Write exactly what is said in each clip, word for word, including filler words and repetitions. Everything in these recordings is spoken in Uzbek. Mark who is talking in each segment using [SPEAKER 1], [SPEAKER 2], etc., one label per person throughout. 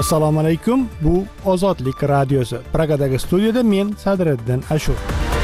[SPEAKER 1] Assalomu alaykum. Bu Ozodlik radiosi. Pragadagi studiyada men Sadriddin Ashur.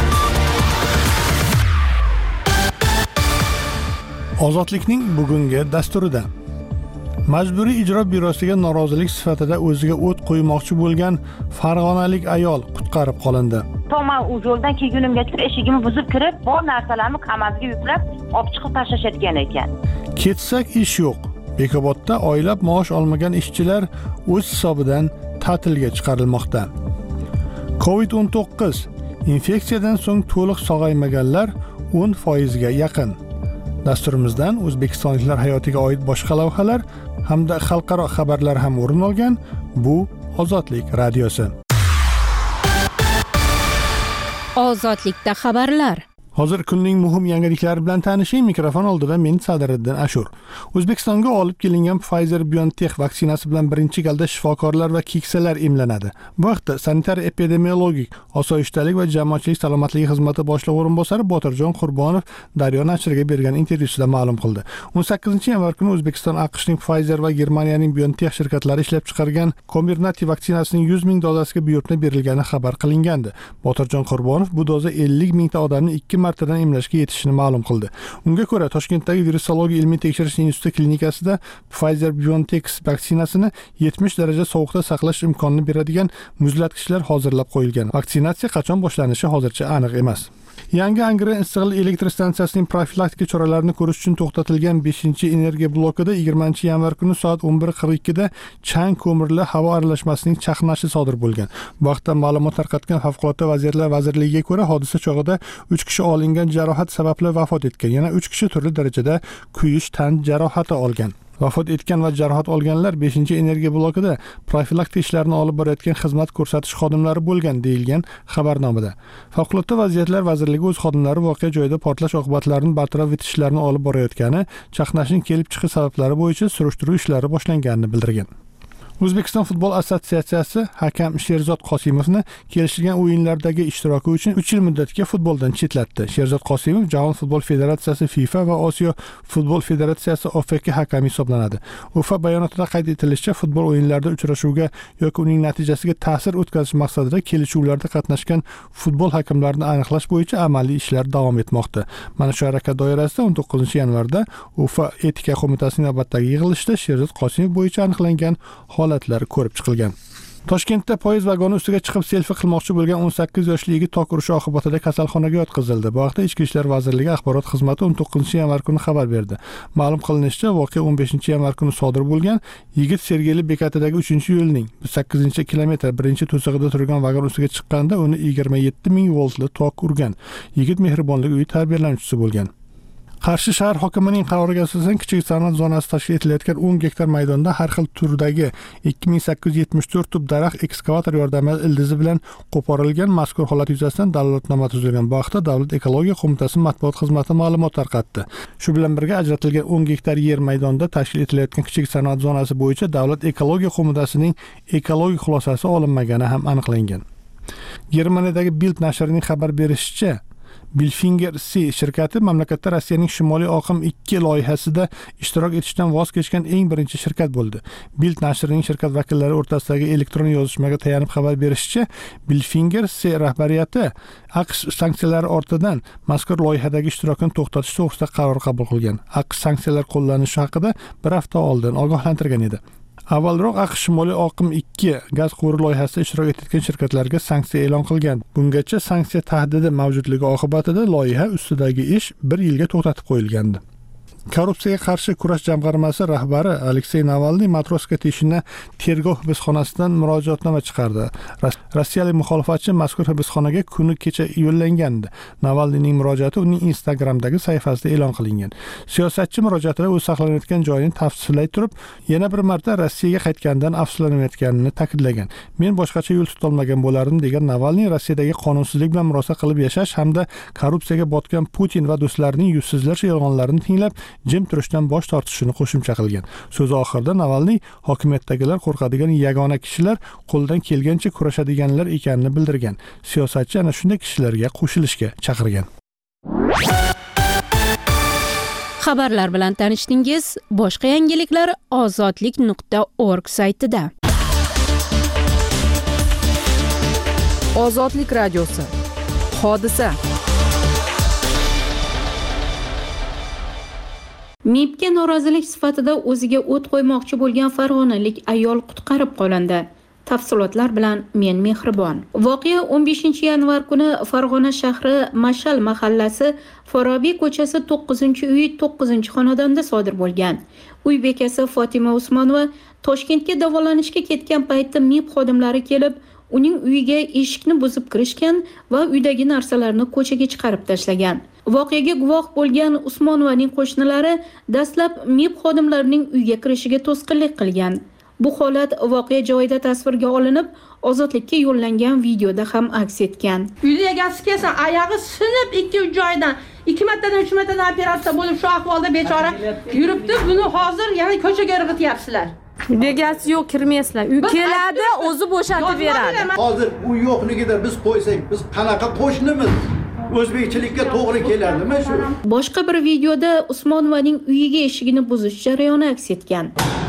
[SPEAKER 1] Ozodlikning bugungi dasturida Majburiy ijro byurosiga norozilik sifatida o'ziga o't qo'ymoqchi bo'lgan farg'onalik ayol qutqarib qolindi.
[SPEAKER 2] To'g'ri u yo'ldan kelgunimgacha eshigimni buzib kirib, bor narsalarimni kamazga yuklab, olib chiqib tashlashayotgan ekan.
[SPEAKER 1] Ketsak ish yo'q. Bekobodda oylab maosh olmagan ishchilar o'z hisobidan ta'tilga chiqarilmoqda. covid o'n to'qqiz infeksiyadan so'ng to'liq sog'aymaganlar o'n foiz ga yaqin. Dasturimizdan o'zbekistonliklar hayotiga oid boshqa lavhalar hamda xalqaro xabarlar ham o'rin olgan. Bu Ozodlik radiosi.
[SPEAKER 3] Ozodlikda xabarlar.
[SPEAKER 1] Hozir kunning muhim yangiliklari bilan tanishing. Mikrofon oldida men Sadriddin Ashur. O'zbekistonga olib kelingan Pfizer-BioNTech vaksinasi bilan birinchi galda shifokorlar va keksalar emlanadi. Bu haqda Sanitar-epidemiologik osoyishtalik va jamoatchilik salomatligi xizmati boshlig'i o'rinbosari Botirjon Qurbonov Daryo nashriga bergan intervyusida ma'lum qildi. o'n sakkizinchi yanvar kuni O'zbekiston AQShning Pfizer va Germaniyaning BioNTech shirkatlari ishlab chiqargan Comirnaty vaksinasining yuz ming dozasiga buyurtma berilgani xabar qilingandi. Botirjon Qurbonov bu doza ellik mingta odamni ikki martadan emlashga yetishini ma'lum qildi. Unga ko'ra, Toshkentdagi virusologiya ilmiy tekshirish instituti klinikasida Pfizer-BioNTech vaksinasini yetmish daraja sovuqda saqlash imkonini beradigan muzlatgichlar hozirlab qo'yilgan. Vaksinatsiya qachon boshlanishi hozircha aniq emas. Yangi Angren issiqlik elektr stansiyasining profilaktika choralarini ko'rish uchun to'xtatilgan beshinchi energiya blokida yigirmanchi yanvar kuni soat o'n bir qirq ikki da chang ko'mirli havo aralashmasining chaqnashi sodir bo'lgan. Bu haqda ma'lumot tarqatgan Favqulodda vaziyatlar vazirligiga ko'ra, hodisa chog'ida uch kishi olingan jarohat sababli vafot etgan. Yana uch kishi turli darajada kuyish tan jarohati olgan. Vafot etgan va jarohat olganlar beshinchi energiya blokida profilaktika ishlarini olib borayotgan xizmat ko'rsatish xodimlari bo'lgan deyilgan xabarnomada. Favqulodda vaziyatlar vazirligi o'z xodimlari voqea joyida portlash oqibatlarini bartaraf etish ishlarini olib borayotgani, chaqnashning kelib chiqish sabablari bo'yicha surishtiruv ishlari boshlanganini bildirgan. O'zbekiston futbol assotsiatsiyasi hakam Sherzod Qosimovni kelishilgan o'yinlardagi ishtiroki uchun uch yil muddatga futboldan chetlatdi. Sherzod Qosimov Jahon futbol federatsiyasi FIFA va Osiyo futbol federatsiyasi O F K hakami hisoblanadi. U F A bayonotida qayd etilishicha, futbol o'yinlarida uchrashuvga yoki uning natijasiga ta'sir o'tkazish maqsadida kelishuvlarda qatnashgan futbol hakamlarini aniqlash bo'yicha amaliy ishlar davom etmoqda. Mana shu harakat doirasida o'n to'qqizinchi yanvarda U F A etika qo'mitasining navbatdagi yig'ilishida Sherzod Qosimov bo'yicha aniqlangan holatlar ko'rib chiqilgan. Toshkentda poyezd vagoni ustiga chiqib selfi qilmoqchi bo'lgan o'n sakkiz yoshli yigit tok urishi oqibatida kasalxonaga yotqizildi. Bu haqda Ichki ishlar vazirligi axborot xizmati o'n to'qqizinchi yanvar kuni xabar berdi. Ma'lum qilinishicha, voqea o'n beshinchi yanvar kuni sodir bo'lgan. Yigit Sergeli bekatidagi uchinchi yo'lning sakkizinchi kilometr birinchi to'sig'ida turgan vagon ustiga chiqqanda uni yigirma yetti ming voltli tok urgan. Yigit Mehribonlik uyi tarbiyalanuvchisi bo'lgan. Qarshi shahar hokimining qaroriga asosan kichik sanoat zonasi tashkil etilayotgan o'n gektar maydonda har xil turdagi ikki ming sakkiz yuz yetmish to'rt tub daraxt ekskavator yordamida ildizi bilan qo'porilgan. Mazkur holat yuzasidan dalolatnoma tuzilgan. Bu haqda Davlat ekologiya qo'mitasi matbuot xizmati ma'lumot tarqatdi. Shu bilan birga ajratilgan o'n gektar yer maydonda tashkil etilayotgan kichik sanoat zonasi bo'yicha Davlat ekologiya qo'mitasining ekologik xulosasi olinmagani ham aniqlangan. Germaniyadagi Bild nashrining xabar berishicha, Bilfinger C shirkati mamlakatda Rossiyaning Shimoliy oqim ikki loyihasida ishtirok etishdan voz kechgan eng birinchi shirkat bo'ldi. Bild nashrining shirkat vakillari o'rtasidagi elektron yozishmaga tayanib xabar berishicha, Bilfinger C rahbariyati AQSh sanksiyalari ortidan mazkur loyihadagi ishtirokini to'xtatish to'g'risida qaror qabul qilgan. AQSh sanksiyalar qo'llanishi haqida bir hafta oldin ogohlantirgan edi. Avvalroq AQSh Shimoliy oqim ikki gaz quvuri loyihasida ishtirok etgan shirkatlarga sanksiya e'lon qilgan. Bungacha sanksiya tahdidi mavjudligi oqibatida loyiha ustidagi ish bir yilga to'xtatib qo'yilgandi. Korrupsiyaga qarshi kurash jamg'armasi rahbari Aleksey Navalniy Matroska teshini tergov hibsxonasidan murojaatnoma chiqardi. Rossiyalik muxolifatchi mazkur hibsxonaga kuni kecha yo'llangandi. Navalniyning murojaati uning Instagramdagi sahifasida e'lon qilingan. Siyosatchi murojaatida o'z saqlanayotgan joyini tavsiflay turib, yana bir marta Rossiyaga qaytgandan afsuslanayotganini ta'kidlagan. Men boshqacha yo'l tutolmagan bo'lardim degan Navalniy Rossiyadagi qonunsizlik bilan murosa qilib yashash hamda korrupsiyaga botgan Putin va do'stlarining yuzsizlarcha yolg'onlarini tinglab jim turishdan bosh tortishini qo'shimcha qilgan. So'z oxirida Navalniy hokimiyatdagilar qo'rqadigan yagona kishilar qo'ldan kelgancha kurashadiganlar ekanini bildirgan. Siyosatchi ana shunday kishilarga qo'shilishga chaqirgan.
[SPEAKER 3] Xabarlar bilan tanishdingiz. Boshqa yangiliklar ozodlik nuqta org saytida.
[SPEAKER 4] Ozodlik radiosi. Hodisa.
[SPEAKER 3] MIBga norozilik sifatida o'ziga o't qo'ymoqchi bo'lgan farg'onalik ayol qutqarib qolindi. Tafsilotlar bilan men Mehribon. Voqea o'n beshinchi yanvar kuni Farg'ona shahri Mashal mahallasi Forobiy ko'chasi to'qqizinchi uy to'qqizinchi xonadonda sodir bo'lgan. Uy bekasi Fotima Usmonova Toshkentga davolanishga ketgan paytda MIB xodimlari kelib, uning uyiga eshikni buzib kirishgan va uydagi narsalarni ko'chaga chiqarib tashlagan. Voqeaga guvoh bo'lgan Usmonovaning qo'shnilari dastlab MIB xodimlarining uyga kirishiga to'sqinlik qilgan. Bu holat voqea joyida tasvirga olinib, ozodlikka yo'llangan videoda ham aks etgan.
[SPEAKER 5] Uyda egasi kelsa, oyog'i sinib ikki uch joydan, ikki martadan uch martadan operatsiya bo'lib shu ahvolda bechora yuribdi. Buni hozir yana ko'chaga irg'ityapsizlar.
[SPEAKER 4] Egasi yo'q, kirmaysizlar. Uy keladi, o'zi bo'shatib beradi.
[SPEAKER 6] Hozir u yo'qligida biz qo'ysak, biz qanaqa qo'shnimiz? O'zbekchilikka to'g'ri keladimi shu?
[SPEAKER 3] Boshqa bir videoda Usmonovaning uyiga eshigini buzish jarayoni aks etgan.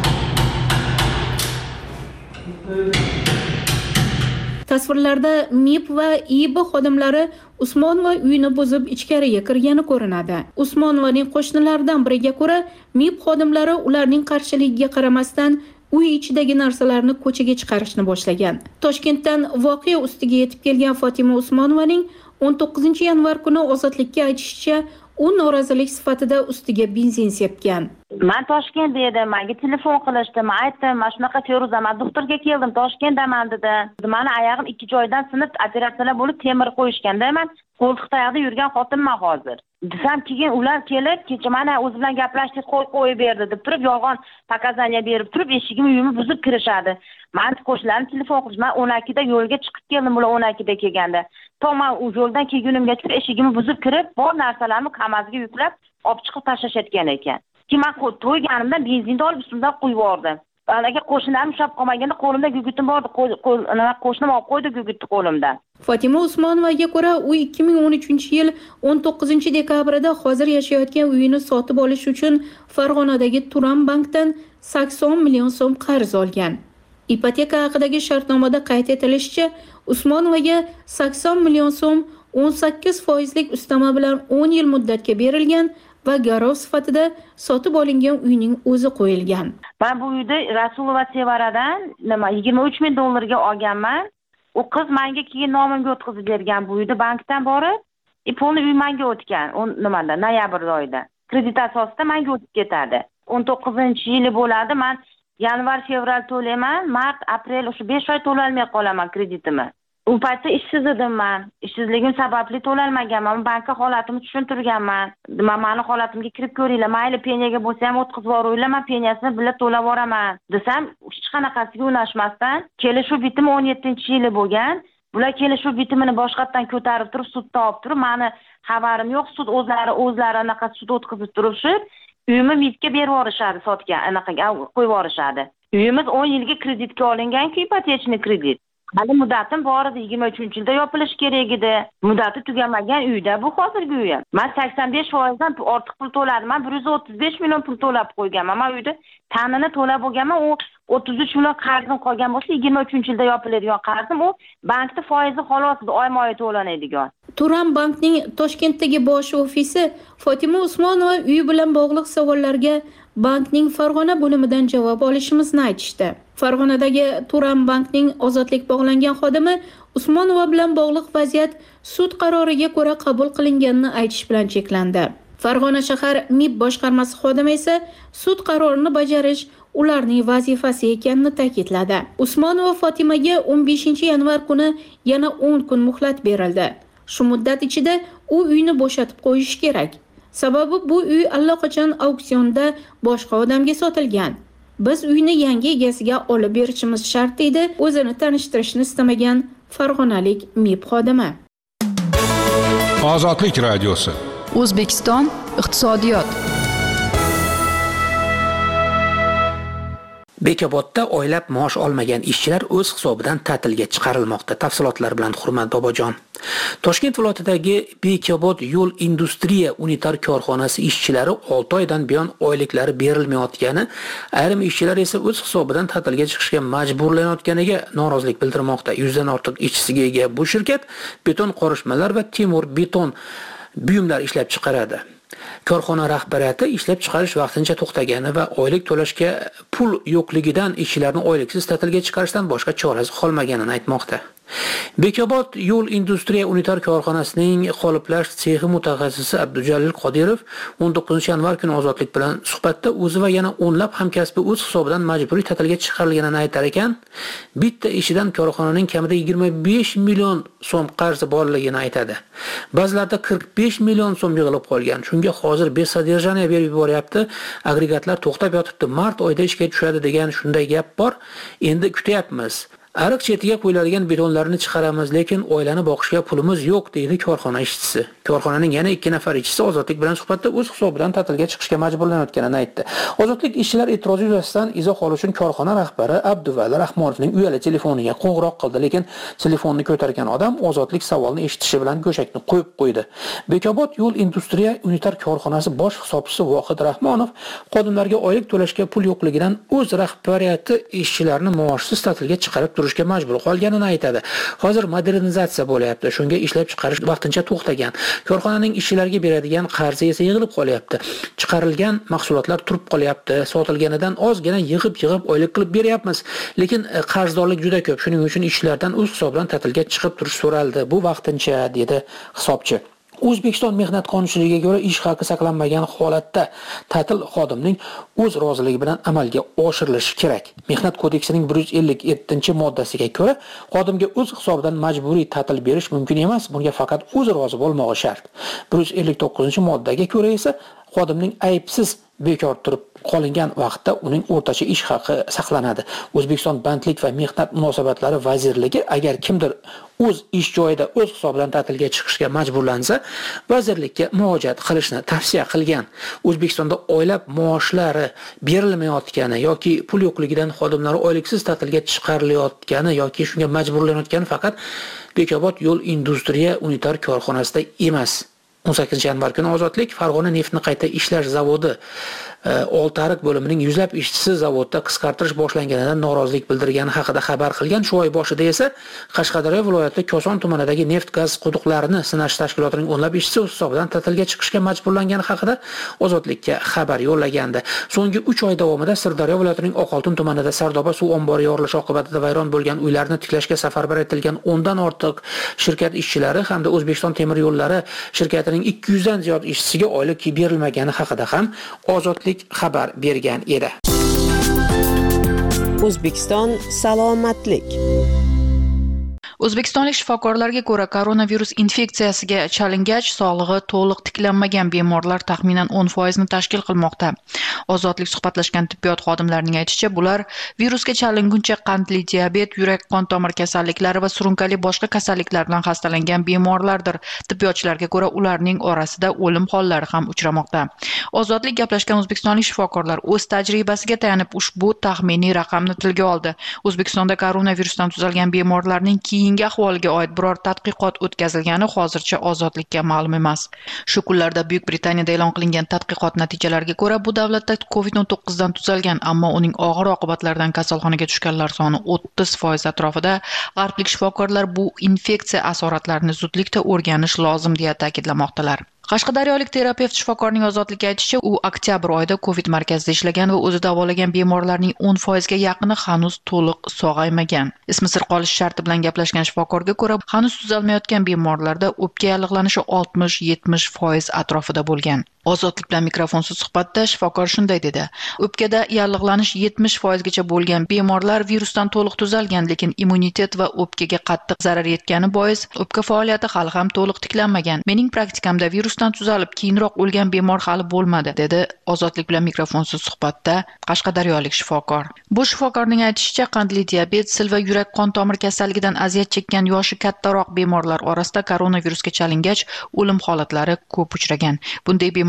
[SPEAKER 3] Tasvirlarda MIB va IB xodimlari Usmonova uyini buzib ichkariga kirgani ko'rinadi. Usmonovaning qo'shnilaridan biriga ko'ra, MIB xodimlari ularning qarshiligiga qaramasdan uy ichidagi narsalarni ko'chaga chiqarishni boshlagan. Toshkentdan voqea ustiga yetib kelgan Fotima Usmonovaning o'n to'qqizinchi yanvar kuni ozodlikka aytishicha, u norozilik sifatida ustiga benzin sepgan.
[SPEAKER 2] Men Toshkentda edim, menga telefon qilishdi. Men aytdim, "Men shunaqa Feruza, men doktorga keldim, Toshkentdaman" dedi. Meni oyog'im ikki joydan sinib, operatsiyalar bo'lib temir qo'yishganda, men qo'ltiq tayoqda yurgan xotinman hozir. Desam, keyin ular kelib, kecha mana o'zi bilan gaplashdik, qo'y qo'yib berdi deb turib, yolg'on pokazaniya berib turib, eshigimni uyimni buzib kirishadi. Men qo'shnilarim telefon qilib, men o'n ikkida yo'lga chiqib keldim, ular o'n ikkida kelganda. To'g'ri, u yo'ldan kelgunimgacha eshigimni buzib kirib, bor narsalarimni kamazga yuklab, olib chiqib tashlashayotgan ekan. Keyin men to'yganimdan benzinni olib ustimdan qo'yib yubordim. Anaga qo'shnilarim ushlab qolmaganda qo'limda gugutim bor edi, qo'shnim olib qo'ydi gugutni qo'limdan.
[SPEAKER 3] Fotima Usmonovaga ko'ra, u ikki ming o'n uchinchi yil o'n to'qqizinchi dekabrda hozir yashayotgan uyini sotib olish uchun Farg'onadagi Turan bankdan sakson million so'm qarz olgan. Ipoteka haqidagi shartnomada qayd etilishicha, Usmonovaga sakson million so'm o'n sakkiz foizlik ustama bilan o'n yil muddatga berilgan va garov sifatida sotib olingan uyning o'zi qo'yilgan.
[SPEAKER 2] Men bu uyda Rasulova Sevaradan nima yigirma uch ming dollarga olganman. U qiz menga keyin nomimga o'tkazib bergan bu uyda bankdan borib, e pulni uy menga o'tgan. o'n nimada, noyabr oyida. Kredit asosida menga o'tib ketadi. o'n to'qqizinchi yili bo'ladi. Men yanvar, fevral to'layman, mart, aprel o'sha besh oy to'lolmay qolaman kreditimni. U paytda ishsiz edim men. Ishsizligim sababli to'lolmaganman. Bankka holatimni tushuntirganman. Men meni holatimga kirib ko'ringlar. Mayli penyaga bo'lsa ham o'tkazib yuboringlar, men penyasini birga to'lab yuboraman desam, hech qanaqasiga unashmasdan, kelishuv bitimi o'n yettinchi yili bo'lgan. Bular kelishuv bitimini boshqatdan ko'tarib turib, sudda olib turib, meni xabarim yo'q, sud o'zlari o'zlari anaqa sud o'tkazib turishib, uyimni MIBga berib yuborishadi, sotgan, anaqaga qo'yib yuborishadi. Uyimiz o'n yilga kreditga olingan-ku, ipotechniy kredit. Hali muddatim bor edi, yigirma uchinchi yilda yopilish kerak edi. Muddati tugamagan uyda bu hozirgi uyim. Men sakson besh foizdan ortiq pul to'ladim. Men bir yuz o'ttiz besh million pul to'lab qo'yganman. Men uyda ta'nini to'lab bo'lganman. U o'ttiz uch million qarzim qolgan bo'lsa, yigirma uchinchi yilda yopiladigan qarzim u bankda foizi xolos oyma-oy to'lanadigan.
[SPEAKER 3] Turan bankning Toshkentdagi bosh ofisi Fotima Usmonova uyi bilan bog'liq savollarga bankning Farg'ona bo'limidan javob olishimizni aytishdi. Farg'onadagi Turan bankning ozodlik bog'langan xodimi Usmonova bilan bog'liq vaziyat sud qaroriga ko'ra qabul qilinganini aytish bilan cheklandi. Farg'ona shahar MIB boshqarmasi xodimi esa sud qarorini bajarish ularning vazifasi ekanini ta'kidladi. Usmonova Fotimaga o'n beshinchi yanvar kuni yana o'n kun muhlat berildi. Shu muddat ichida u uyni bo'shatib qo'yish kerak. Sababi bu uy allaqachon auksionda boshqa odamga sotilgan. Biz uyni yangi egasiga olib berishimiz shart edi, o'zini tanishtirishni istamagan farg'onalik MIB xodimi.
[SPEAKER 7] Ozodlik radiosi.
[SPEAKER 4] O'zbekiston iqtisodiyot.
[SPEAKER 7] Bekobodda oylab maosh olmagan ishchilar o'z hisobidan ta'tilga chiqarilmoqda. Tafsilotlar bilan Hurmat Bobojon. Toshkent viloyatidagi Bekobod yo'l industriya unitar korxonasi ishchilari olti oydan buyon oyliklari berilmayotgani, ayrim ishchilar esa o'z hisobidan ta'tilga chiqishga majburlanayotganiga norozilik bildirmoqda. yuzdan ortiq ishchisiga ega bu shirkat beton qorishmalar va temir beton buyumlar ishlab chiqaradi. Korxona rahbariyati ishlab chiqarish vaqtincha to'xtagani va oylik to'lashga pul yo'qligidan ishchilarni oyliksiz ta'tilga chiqarishdan boshqa chorasi qolmaganini aytmoqda. Bekobod yo'l industriya unitar korxonasining qoliplash sexi mutaxassisi Abdujalil Qodirov o'n to'qqizinchi yanvar kuni Ozodlik bilan suhbatda o'zi va yana o'nlab hamkasbi o'z hisobidan majburiy ta'tilga chiqarilganini aytar ekan, bitta ishidan korxonaning kamida yigirma besh million so'm qarzi borligini aytadi. Ba'zilarda qirq besh million so'm yig'ilib qolgan. Shunga hozir besadержание berib yuboryapti. Agregatlar to'xtab yotibdi. Mart oyida ishga tushadi degan shunday gap bor. Endi kutyapmiz. Ariq chetiga qo'yiladigan betonlarni chiqaramiz, lekin oilani boqishga pulimiz yo'q, deydi korxona ishchisi. Korxonaning yana ikki nafar ishchisi Ozodlik bilan suhbatda o'z hisobidan ta'tilga chiqishga majburlanayotganini aytdi. Ozodlik ishchilar e'tirozi yuzasidan izoh olish uchun korxona rahbari Abduvali Rahmonovning uyali telefoniga qo'ng'iroq qildi, lekin telefonni ko'targan odam Ozodlik savolni eshitishi bilan go'shakni qo'yib qo'ydi. Bekobod yo'l industriya unitar korxonasi bosh hisobchisi Vohid Rahmonov xodimlarga oylik to'lashga pul yo'qligidan o'z rahbariyati ishchilarni maoshsiz ta'tilga chiqarib turishga majbur qolganini aytadi. Hozir modernizatsiya bo'lyapti. Shunga ishlab chiqarish vaqtincha to'xtagan. Korxonaning ishchilarga beradigan qarzi esa yig'ilib qolyapti. Chiqarilgan mahsulotlar turib qolyapti. Sotilganidan ozgina yig'ib-yig'ib oylik qilib beryapmiz. Lekin qarzdorlik juda ko'p. Shuning uchun ishchilardan o'z hisobidan ta'tilga chiqib turish so'raldi. Bu vaqtincha, dedi hisobchi. O'zbekiston mehnat qonunchiligiga ko'ra ish haqi saqlanmagan holatda ta'til xodimning o'z roziligi bilan amalga oshirilishi kerak. Mehnat kodeksining bir yuz ellik yettinchi moddasiga ko'ra xodimga o'z hisobidan majburiy ta'til berish mumkin emas, bunga faqat o'zi rozi bo'lmog'i shart. bir yuz ellik to'qqizinchi moddaga ko'ra esa xodimning aybsiz bekor turib qolingan vaqtda uning o'rtacha ish haqi saqlanadi. O'zbekiston Bandlik va mehnat munosabatlari vazirligi agar kimdir o'z ish joyida o'z hisobidan ta'tilga chiqishga majburlansa, vazirlikka murojaat qilishni tavsiya qilgan. O'zbekistonda oylab maoshlari berilmayotgani yoki pul yo'qligidan xodimlar oyliksiz ta'tilga chiqarilayotgani yoki shunga majburlanayotgani faqat Bekobod yo'l industriya unitar korxonasida emas. o'n sakkizinchi yanvar kuni Ozodlik Farg'ona neftni qayta ishlash zavodi Oltiariq bo'limining yuzlab ishchisi zavodda qisqartirish boshlanganidan norozilik bildirgani haqida xabar qilgan. Shu oy boshida esa Qashqadaryo viloyati Koson tumanidagi neft-gaz quduqlarini sinash tashkilotining o'nlab ishchisi o'z hisobidan ta'tilga chiqishga majburlangani haqida Ozodlikka xabar yo'llagandi. So'nggi uch oy davomida Sirdaryo viloyatining Oqoltin tumanida Sardoba suv ombori yorilishi oqibatida vayron bo'lgan uylarni tiklashga safarbar etilgan o'ndan ortiq shirkat ishchilari hamda O'zbekiston temir yo'llari shirkatining ikki yuzdan ziyod ishchisiga oylik berilmagani haqida ham Ozodlik xabar bergan edi.
[SPEAKER 8] O'zbekiston salomatlik.
[SPEAKER 9] O'zbekistonlik shifokorlarga ko'ra, koronavirus infeksiyasiga chalingach, sog'lig'i to'liq tiklanmagan bemorlar taxminan o'n foizni tashkil qilmoqda. Ozodlik suhbatlashgan tibbiyot xodimlarining aytishicha, bular virusga chalinguncha qandli diabet, yurak-qon tomir kasalliklari va surunkali boshqa kasalliklar bilan xastalangan bemorlardir. Tibbiyotchilarga ko'ra, ularning orasida o'lim hollari ham uchramoqda. Ozodlik gaplashgan o'zbekistonlik shifokorlar o'z tajribasiga tayanib ushbu taxminiy raqamni tilga oldi. O'zbekistonda koronavirusdan tuzalgan bemorlarning keyingi ahvoliga oid biror tadqiqot o'tkazilgani hozircha Ozodlikka ma'lum emas. Shu kunlarda Buyuk Britaniyada e'lon qilingan tadqiqot natijalariga ko'ra, bu davlatda covid o'n to'qqiz dan tuzalgan, ammo uning og'ir oqibatlaridan kasalxonaga tushganlar soni o'ttiz foiz atrofida. G'arblik shifokorlar bu infeksiya asoratlarini zudlikda o'rganish lozim deya ta'kidlamoqdalar. Qashqadaryolik terapevt shifokorning Ozodlikka aytishicha, u oktyabr oyida Covid markazida ishlagan va o'zi davolagan bemorlarning o'n foizga yaqini hanuz to'liq sog'aymagan. Ismi sir qolish sharti bilan gaplashgan shifokorga ko'ra, hanuz tuzalmayotgan bemorlarda o'pka yallig'lanishi oltmish yetmish foiz atrofida bo'lgan. Ozodlik bilan mikrofonsiz suhbatda shifokor shunday dedi: o'pkada yallig'lanish yetmish foizgacha bo'lgan bemorlar virusdan to'liq tuzalgan, lekin immunitet va o'pkaga qattiq zarar yetgani bois o'pka faoliyati hali ham to'liq tiklanmagan. Mening praktikamda virusdan tuzalib keyinroq o'lgan bemor hali bo'lmadi, dedi Ozodlik bilan mikrofonsiz suhbatda qashqadaryolik shifokor. Bu shifokorning aytishicha, qandli diabet, sil va yurak-qon tomir kasalligidan aziyat chekkan yoshi kattaroq bemorlar orasida koronavirusga chalingach o'lim holatlari ko'p uchragan. Bunday bemor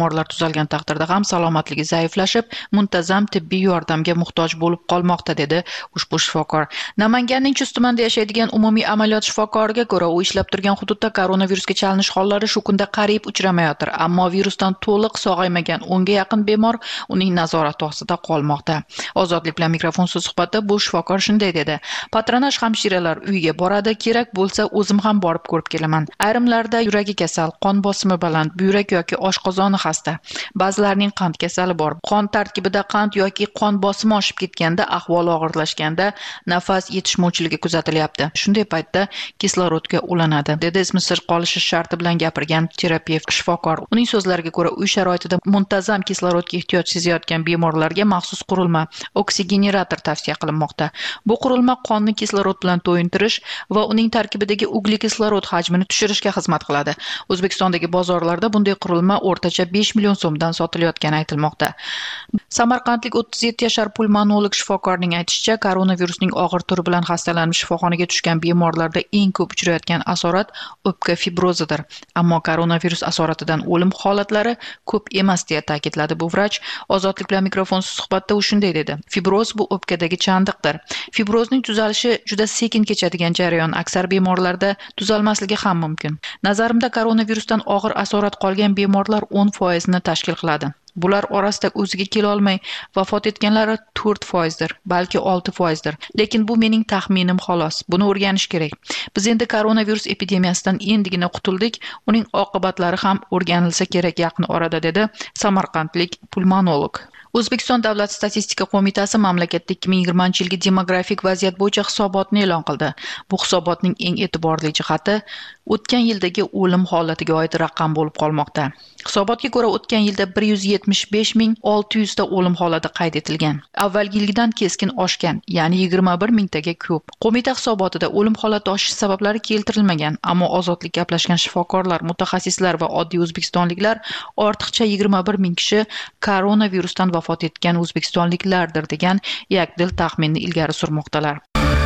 [SPEAKER 9] bemorlar tuzalgan taqdirda ham salomatligi zaiflashib, muntazam tibbiy yordamga muhtoj bo'lib qolmoqda, dedi ushbu shifokor. Namanganning Chust tumanida yashaydigan umumiy amaliyot shifokoriga ko'ra, u ishlab turgan hududda koronavirusga chalinish hollari shu kunda qariyb uchramayotir, ammo virusdan to'liq sog'aymagan o'nga yaqin bemor uning nazorati ostida qolmoqda. Ozodlik bilan mikrofon so'z suhbatda bu shifokor shunday dedi: patronaj hamshiralar uyiga boradi, kerak bo'lsa o'zim ham borib ko'rib kelaman. Ayrimlarda yuragi kasal, qon bosimi baland, buyrak yoki oshqozoni xasta, ba'zilarning qand kasali bor. Qon tarkibida qand yoki qon bosimi oshib ketganda, ahvoli og'irlashganda nafas yetishmovchiligi kuzatilyapti. Shunday paytda kislorodga ulanadi, dedi ismi sir qolishi sharti bilan gapirgan terapevt shifokor. Uning so'zlariga ko'ra, uy sharoitida muntazam kislorodga ehtiyoj sezayotgan bemorlarga maxsus qurilma oksigenerator tavsiya qilinmoqda. Bu qurilma qonni kislorod bilan to'yintirish va uning tarkibidagi uglekislorod hajmini tushirishga xizmat qiladi. O'zbekistondagi bozorlarda bunday qurilma o'rtacha besh million so'mdan sotilayotgani aytilmoqda. Samarqandlik o'ttiz yetti yashar pulmonolog shifokorning aytishicha, koronavirusning og'ir turi bilan xastalanib shifoxonaga tushgan bemorlarda eng ko'p uchrayotgan asorat o'pka fibrozidir. Ammo koronavirus asoratidan o'lim holatlari ko'p emas, deya ta'kidladi bu vrach. Ozodlik bilan mikrofon suhbatda u shunday dedi: fibroz bu o'pkadagi chandiqdir. Fibrozning tuzalishi juda sekin kechadigan jarayon, aksar bemorlarda tuzalmasligi ham mumkin. Nazarimda koronavirusdan og'ir asorat qolgan bemorlar o'n foizni tashkil qiladi. Bular orasida o'ziga kela olmay vafot etganlari to'rt foizdir, balki olti foizdir. Lekin bu mening taxminim xolos. Buni o'rganish kerak. Biz endi koronavirus epidemiyasidan endigina qutuldik, uning oqibatlari ham o'rganilsa kerak yaqin orada, dedi samarqandlik pulmonolog. O'zbekiston Davlat statistika qo'mitasi mamlakatda ikki ming yigirmanchi yilgi demografik vaziyat bo'yicha hisobotni e'lon qildi. Bu hisobotning eng e'tiborli jihati o'tgan yildagi o'lim holatiga oid raqam bo'lib qolmoqda. Hisobotga ko'ra, o'tgan yilda bir yuz yetmish besh ming olti yuz ta o'lim holati qayd etilgan. Avvalgi yildan keskin oshgan, ya'ni yigirma bir mingtaga ko'p. Qo'mita hisobotida o'lim holati oshish sabablari keltirilmagan, ammo ozodlik gaplashgan shifokorlar, mutaxassislar va oddiy o'zbekistonliklar ortiqcha yigirma bir ming kishi koronavirusdan vafot etgan o'zbekistonliklardir degan yakdil taxminni ilgari surmoqdalar.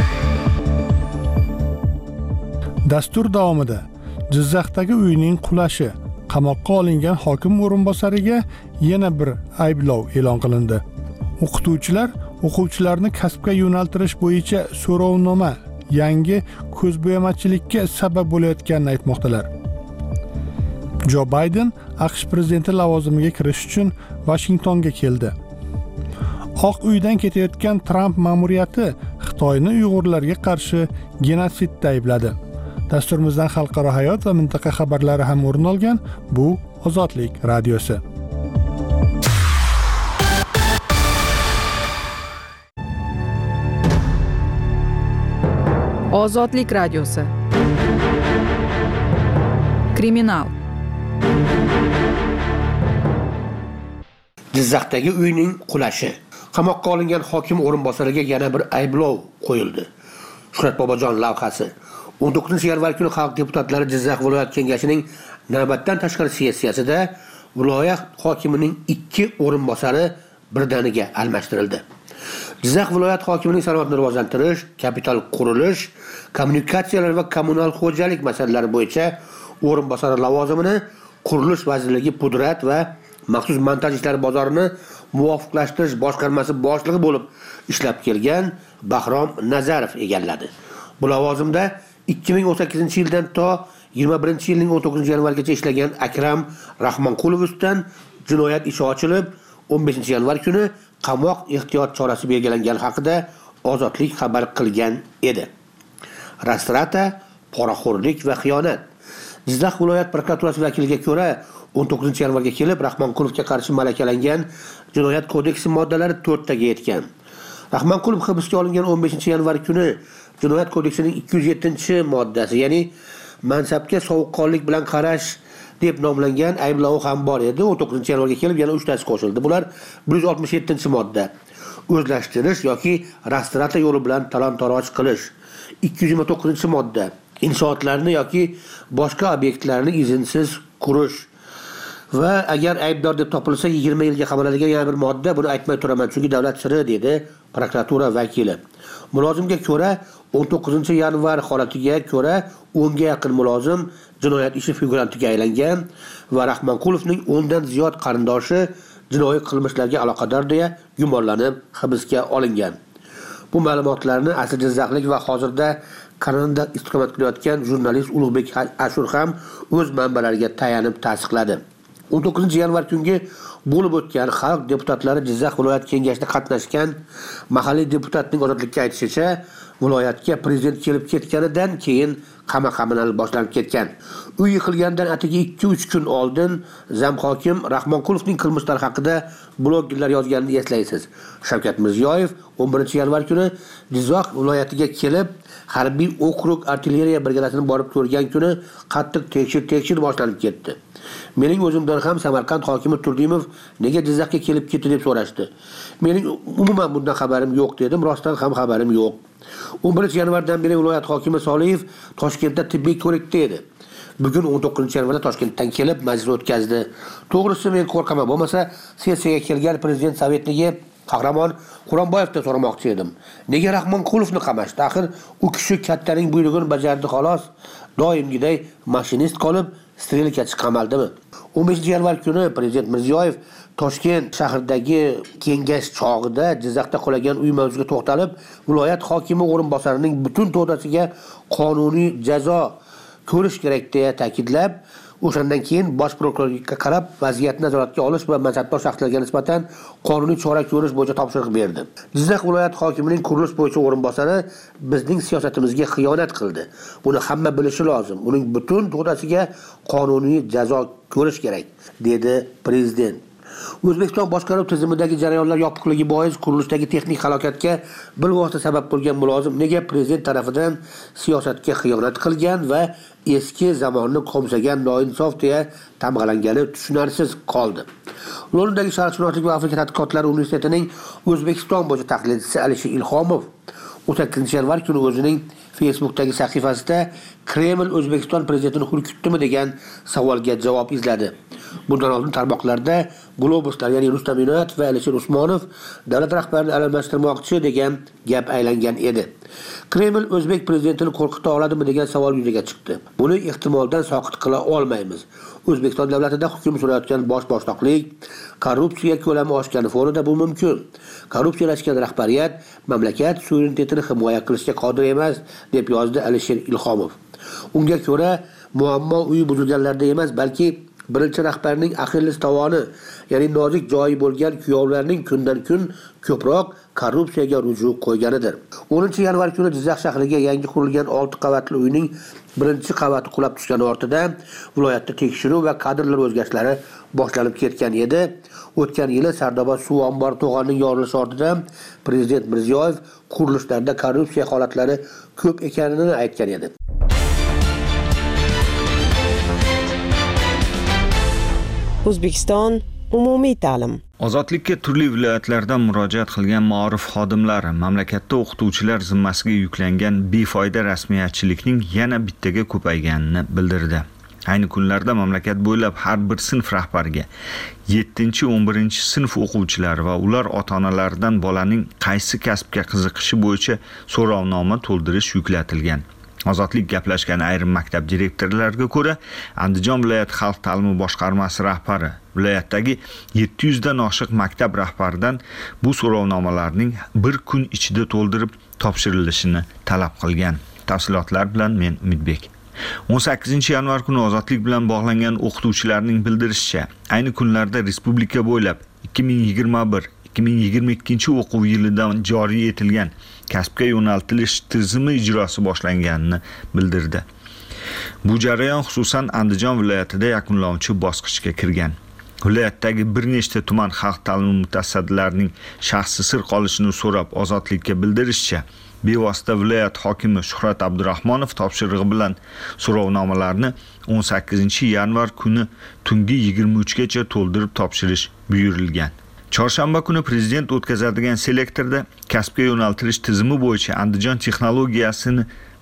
[SPEAKER 1] Dastur davomida Jizzaxdagi uyning qulashi, qamoqqa olingan hokim o'rinbosariga yana bir ayblov e'lon qilindi. O'qituvchilar o'quvchilarni kasbga yo'naltirish bo'yicha so'rovnoma yangi ko'zbo'yamachilikka sabab bo'layotganini aytmoqdalar. Jo Bayden AQSh prezidenti lavozimiga kirish uchun Vashingtonga keldi. Oq uydan ketayotgan Trump ma'muriyati Xitoyni Uyg'urlarga qarshi genotsidda aybladi. Dasturimizdan xalqaro hayot va mintaqa xabarlari ham o'rin olgan. Bu Ozodlik radiosi.
[SPEAKER 10] Ozodlik radiosi. Kriminal.
[SPEAKER 11] Jizzaxdagi uyning qulashi. Qamoqqa olingan hokim o'rinbosariga yana bir ayblov qo'yildi. Shuhrat Bobojon lavhasi. o'n to'qqizinchi yanvar kuni xalq deputatlari Jizzax viloyat kengashining navbatdan tashqari sessiyasida viloyat hokimining ikki o'rinbosari birdaniga almashtirildi. Jizzax viloyat hokimining sanoatni rivojlantirish, kapital qurilish, kommunikatsiyalar va kommunal xo'jalik masalalari bo'yicha o'rinbosari lavozimini Qurilish vazirligi pudrat va maxsus montaj ishlari bozorini muvofiqlashtirish boshqarmasi boshlig'i bo'lib ishlab kelgan Bahrom Nazarov egalladi. Bu lavozimda ikki ming o'n sakkizinchi yildan to yigirma birinchi yilning o'n to'qqizinchi yanvargacha ishlagan Akram Rahmonqulov ustidan jinoyat ishi ochilib, o'n beshinchi yanvar kuni qamoq ehtiyot chorasi belgilangani haqida Ozodlik xabar qilgan edi. Rastrata, poraxo'rlik va xiyonat. Jizzax viloyat prokuraturasi vakiliga ko'ra, o'n to'qqizinchi yanvarga kelib Rahmonqulovga qarshi malakalangan jinoyat kodeksi moddalari to'rttaga yetgan. Rahmonqulov hibsga olingan o'n beshinchi yanvar kuni Jinoyat kodeksining ikki yuz yettinchi moddasi, ya'ni mansabga sovuqqonlik bilan qarash deb nomlangan ayblovi ham bor edi. o'n to'qqizinchi yanvarga kelib yana uchtasi qo'shildi. Bular bir yuz oltmish yettinchi modda. O'zlashtirish yoki rastrata yo'li bilan talon-taroj qilish. ikki yuz yigirma to'qqizinchi modda. Inshootlarni yoki boshqa obyektlarni izinsiz qurish. va agar aybdor deb topilsa yigirma yilga qamaladigan yana bir modda, buni aytmay turaman chunki davlat siri, dedi prokuratura vakili. Mulozimga ko'ra o'n to'qqizinchi yanvar holatiga ko'ra o'nga yaqin mulozim jinoyat ishi figurantiga aylangan va Rahmonqulovning o'ndan ziyod qarindoshi jinoiy qilmishlarga aloqador deya gumonlanib hibsga olingan. Bu ma'lumotlarni asl jizzaxlik va hozirda Kanada istiqomat qilayotgan jurnalist Ulug'bek Ashur ham o'z manbalariga tayanib tasdiqladi. o'n to'qqizinchi yanvar kungi bo'lib o'tgan xalq deputatlari Jizzax viloyat kengashida qatnashgan mahalliy deputatning ozodlikka aytishicha, viloyatga prezident kelib ketganidan keyin qamoqxonalar boshlanib ketgan. Uy yıkılgandan atigi ikki uch kun oldin zamhokim Rahmonqulovning qilmishlari haqida bloggerlar yozganini eslaysiz. Shavkat Mirziyoyev o'n birinchi yanvar kuni Jizzax viloyatiga kelib, harbiy okrug artilleriya brigadasini borib ko'rgan kuni qattiq tekshir-tekshir boshlanib ketdi. Mening o'zimdan ham Samarqand hokimi Turdimov nega Jizzaxga kelib ketdi deb so'rashdi. Mening umuman bundan xabarim yo'q dedim, rostdan ham xabarim yo'q. o'n birinchi yanvardan beri viloyat hokimi Soliyev Toshkentda tibbiy ko'rikda edi. Bugun o'n to'qqizinchi yanvarda Toshkentdan kelib majlis o'tkazdi. To'g'risi men qo'rqaman, bo'lmasa sessiyaga kelgan prezident sovetniki Qahramon Quronboyevdan so'ramoqchi edim. Nega Rahmonqulovni qamashdi? Axir u kishi kattaning buyrug'ini bajardi xolos. Doimgiday mashinist qolib strelkachi qamaldimi? o'n beshinchi yanvar kuni prezident Mirziyoyev Toshkent shahridagi kengash chog'ida Jizzaxda qolagan uy mavzusiga to'xtalib, viloyat hokimi o'rinbosarining butun to'dasiga qonuniy jazo ko'rish kerak deya ta'kidlab, o'shandan keyin bosh prokurorga qarab vaziyatni nazoratga olish va mansabdor shaxslarga nisbatan qonuniy chora ko'rish bo'yicha topshiriq berdi. Jizzax viloyat hokimining qurilish bo'yicha o'rinbosari bizning siyosatimizga xiyonat qildi. Buni hamma bilishi lozim. Uning butun to'dasiga qonuniy jazo ko'rish kerak, dedi prezident. O'zbekiston boshqaruv tizimidagi jarayonlar yopiqligi bois qurilishdagi texnik halokatga bilvosita sabab bo'lgan mulozim nega prezident tomonidan siyosatga xiyonat qilgan va eski zamonni qo'msagan noinsof deya tamg'alangani tushunarsiz qoldi. Londondagi Sharqshunoslik va Afrika tadqiqotlari universitetining O'zbekiston bo'yicha tahlilchisi Alisher Ilhomov o'n sakkizinchi yanvar kuni o'zining Facebook'dagi sahifasida Kreml O'zbekiston prezidentini hurkitdimi degan savolga javob izladi. Bundan oldin tarmoqlarda globuslar, ya'ni Rustam Inoyatov va Alisher Usmonov davlat rahbarini almashtirmoqchi degan gap aylangan edi. Kreml o'zbek prezidentini qo'rqita oladimi degan savol yuzaga chiqdi. Buni ehtimoldan soqit qila olmaymiz. O'zbekiston davlatida hukm surayotgan bosh boshliqlik, korrupsiya ko'lami oshgani fonida bu mumkin. Korrupsiyalashgan rahbariyat mamlakat suverenitetini himoya qilishga qodir emas, deb yozdi Alisher Ilhomov. Unga ko'ra, muammo uy buzilganlarda emas, balki birinchi rahbarning Axilles tovoni, ya'ni nozik joyi bo'lgan kuyovlarning kundan kun ko'proq korrupsiyaga ruju qo'yganidir. o'ninchi yanvar kuni Jizzax shahriga yangi qurilgan olti qavatli uyning birinchi qavati qulab tushgani ortidan viloyatda tekshiruv va kadrlar o'zgarishlari boshlanib ketgan edi. O'tgan yili Sardoba suv ombori to'g'onining yorilishi ortidan prezident Mirziyoyev qurilishlarda korrupsiya holatlari ko'p ekanini aytgan edi.
[SPEAKER 8] O'zbekiston umumiy ta'lim.
[SPEAKER 12] Ozodlikka turli viloyatlardan murojaat qilgan ma'rif xodimlari mamlakatda o'qituvchilar zimmasiga yuklangan befoyda rasmiyatchilikning yana bittaga ko'payganini bildirdi. Ayni kunlarda mamlakat bo'ylab har bir sinf rahbariga yettinchi o'n birinchi sinf o'quvchilari va ular ota-onalaridan bolaning qaysi kasbga qiziqishi bo'yicha so'rovnoma to'ldirish yuklatilgan. Ozodlik gaplashgan ayrim maktab direktorlariga ko'ra, Andijon viloyat xalq ta'limi boshqarmasi rahbari viloyatdagi yetti yuz dan oshiq maktab rahbaridan bu so'rovnomalarning bir kun ichida to'ldirib topshirilishini talab qilgan. Tafsilotlar bilan men Umidbek. o'n sakkizinchi yanvar kuni ozodlik bilan bog'langan o'qituvchilarning bildirishicha, ayni kunlarda respublika bo'ylab ikki ming yigirma bir ikki ming yigirma ikkinchi o'quv yilidan joriy etilgan kasbga yo'naltirish tizimi ijrosi boshlanganini bildirdi. Bu jarayon xususan Andijon viloyatida yakunlovchi bosqichga kirgan. Viloyatdagi bir nechta tuman xalq ta'limi mutasaddilarining shaxsi sir qolishini so'rab ozodlikka bildirishicha, bevosita viloyat hokimi Shuhrat Abdurahmonov topshirig'i bilan so'rovnomalarni o'n sakkizinchi yanvar kuni tungi yigirma uchgacha to'ldirib topshirish buyurilgan. Chorshanba kuni prezident o'tkazadigan selektorda kasbga yo'naltirish tizimi bo'yicha Andijon texnologiyasini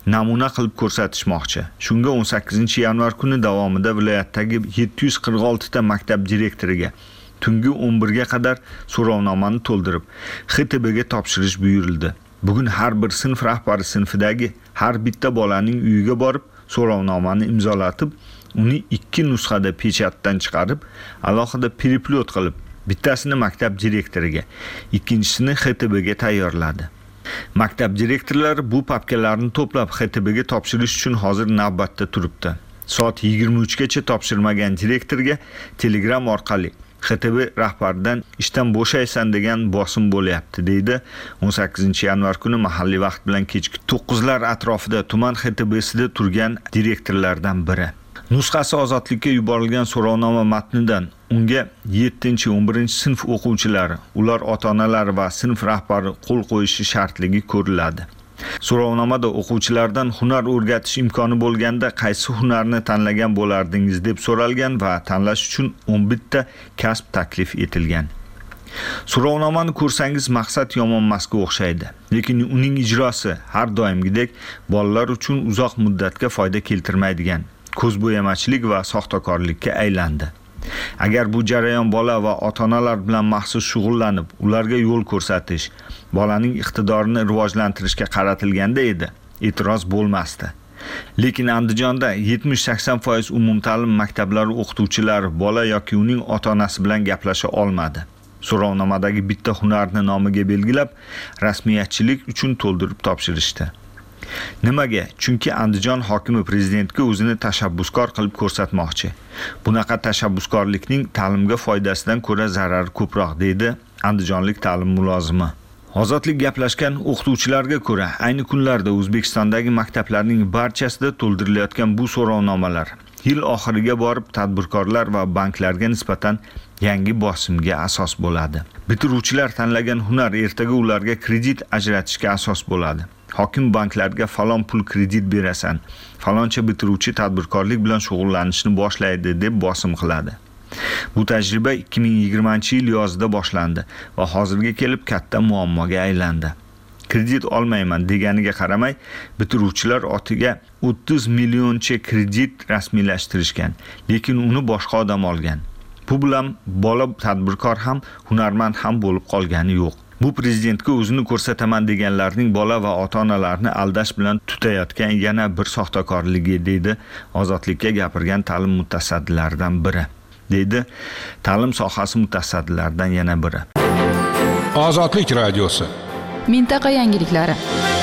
[SPEAKER 12] namuna qilib ko'rsatishmoqchi. Shunga o'n sakkizinchi yanvar kuni davomida viloyatdagi yetti yuz qirq olti ta maktab direktoriga tungi o'n birga qadar so'rovnomani to'ldirib, X T Bga topshirish buyurildi. Bugun har bir sinf rahbari sinfidagi har bitta bolaning uyiga borib, so'rovnomani imzolatib, uni ikki nusxada pechatdan chiqarib, alohida periplot qilib, bittasini maktab direktoriga, ikkinchisini X T Bga tayyorladi. Maktab direktorlari bu papkalarni to'plab X T Bga topshirish uchun hozir navbatda turibdi. Soat yigirma uch gacha topshirmagan direktorga Telegram orqali X T B rahbaridan ishdan bo'shaysan degan bosim bo'lyapti, deydi o'n sakkizinchi yanvar kuni mahalliy vaqt bilan kechki to'qqizlar atrofida tuman X T Bsida turgan direktorlardan biri. Nusxasi ozodlikka yuborilgan so'rovnoma matnidan unga yettinchi o'n birinchi sinf o'quvchilari, ular ota-onalari va sinf rahbari qo'l qo'yishi shartligi ko'riladi. So'rovnomada o'quvchilardan hunar o'rgatish imkoni bo'lganda qaysi hunarni tanlagan bo'lardingiz deb so'ralgan va tanlash uchun o'n bitta kasb taklif etilgan. So'rovnomani ko'rsangiz maqsad yomonmasga o'xshaydi, lekin uning ijrosi har doimgidek bolalar uchun uzoq muddatga foyda keltirmaydigan ko'zbo'yamachilik va soxtakorlikka aylandi. Agar bu jarayon bola va ota-onalar bilan maxsus shug'ullanib, ularga yo'l ko'rsatish, bolaning iqtidorini rivojlantirishga qaratilganda edi, e'tiroz bo'lmasdi. Lekin Andijonda yetmish sakson foiz umumta'lim maktablari o'qituvchilari bola yoki uning ota-onasi bilan gaplasha olmadi. So'rovnomadagi bitta hunarni nomiga belgilab, rasmiyatchilik uchun to'ldirib topshirishdi. Nimaga? Chunki Andijon hokimi prezidentga o'zini tashabbuskor qilib ko'rsatmoqchi. Bunaqa tashabbuskorlikning ta'limga foydasidan ko'ra zarari ko'proq, deydi andijonlik ta'lim mulozimi. Ozodlik gaplashgan o'qituvchilarga ko'ra, ayni kunlarda O'zbekistondagi maktablarning barchasida to'ldirilayotgan bu so'rovnomalar yil oxiriga borib tadbirkorlar va banklarga nisbatan yangi bosimga asos bo'ladi. Bitiruvchilar tanlagan hunar ertaga ularga kredit ajratishga asos bo'ladi. Hokim banklarga falon pul kredit berasan, faloncha bitiruvchi tadbirkorlik bilan shug'ullanishni boshlaydi deb bosim qiladi. Bu tajriba ikki ming yigirmanchi yil yozida boshlandi va hozirga kelib katta muammoga aylandi. Kredit olmayman deganiga qaramay, bitiruvchilar otiga o'ttiz millioncha kredit rasmiylashtirishgan, lekin uni boshqa odam olgan. Bu bilan bola tadbirkor ham, hunarmand ham bo'lib qolgani yo'q. Bu prezidentga o'zini ko'rsataman deganlarning bola va ota-onalarni aldash bilan tutayotgan yana bir soxtakorligi, deydi ozodlikka gapirgan ta'lim mutasaddilaridan biri. Deydi ta'lim sohasi mutasaddilaridan yana biri.
[SPEAKER 13] Ozodlik radiosi.
[SPEAKER 10] Mintaqa yangiliklari.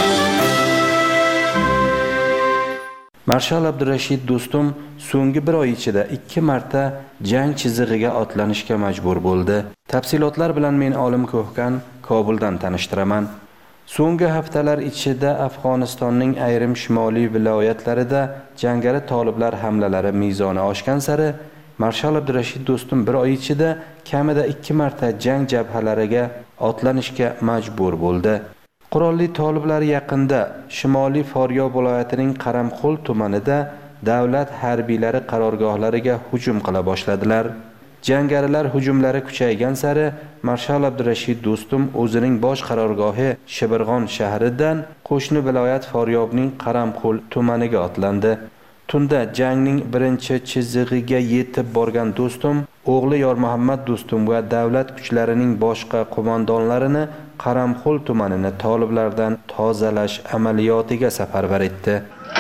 [SPEAKER 14] Marshal Abdurashid do'stim so'nggi bir oy ichida ikki marta jang chizig'iga otlanishga majbur bo'ldi. Tafsilotlar bilan men Olim Ko'hkan Kobuldan tanishtiraman. So'nggi haftalar ichida Afg'onistonning ayrim shimoliy viloyatlarida jangari toliblar hamlalari mezoni oshgan sari Marshal Abdurashid do'stim bir oy ichida kamida ikki marta jang jabhalariga otlanishga majbur bo'ldi. Qurolli toliblar yaqinda Shimoliy Faryob viloyatining Qaramqul tumanida davlat harbiylari qarorgohlariga hujum qila boshladilar. Jangarilar hujumlari kuchaygan sari Marshal Abdurashid do'stim o'zining bosh qarorgohi Shibirg'on shahridan qo'shni viloyat Faryobning Qaramqul tumaniga otlandi. Tunda jangning birinchi chizig'iga yetib borgan do'stim o'g'li Yor Muhammad do'stim va davlat kuchlarining boshqa qo'mondonlarini Qaramqul tumanini toliblardan tozalash amaliyotiga safarbar etdi.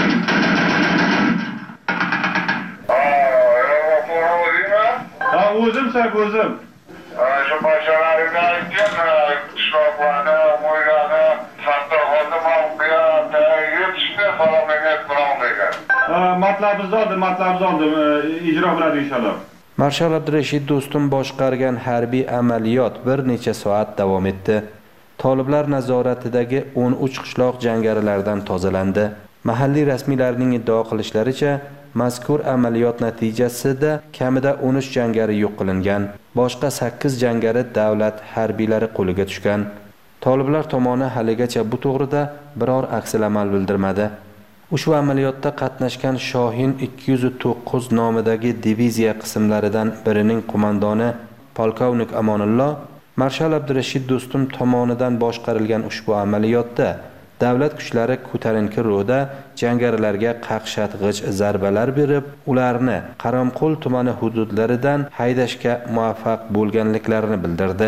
[SPEAKER 15] Ha, o'zim sab o'zim. Shu boshqalarga aytgan qishloqlarni, o'ylarni, sartaxonni mavqiyatda yetishni salom-alaykum qilamiz. Ha, matlabimizni oldim, matlabimizni oldim, ijro bo'ladi inshaalloh.
[SPEAKER 14] Marshal Abdurashid do'stim boshqargan harbiy amaliyot bir necha soat davom etdi. Toliblar nazoratidagi o'n uch qishloq jangarilardan tozalandi. Mahalliy rasmiylarning iddao qilishlaricha, mazkur amaliyot natijasida kamida o'n uch jangari yo'q qilingan, boshqa sakkiz jangari davlat harbiylari qo'liga tushgan. Toliblar tomoni haligacha bu to'g'rida biror aksel amal bildirmadi. Ushbu amaliyotda qatnashgan Shohin ikki yuz to'qqiz nomidagi diviziya qismlaridan birining qo'mondoni polkovnik Amonullo Marshal Abdurashid do'stim tomonidan boshqarilgan ushbu amaliyotda davlat kuchlari ko'tarinki ro'da jangarilarga qaqshatg'ich zarbalar berib, ularni Qaramqul tumani hududlaridan haydashga muvaffaq bo'lganliklarini bildirdi.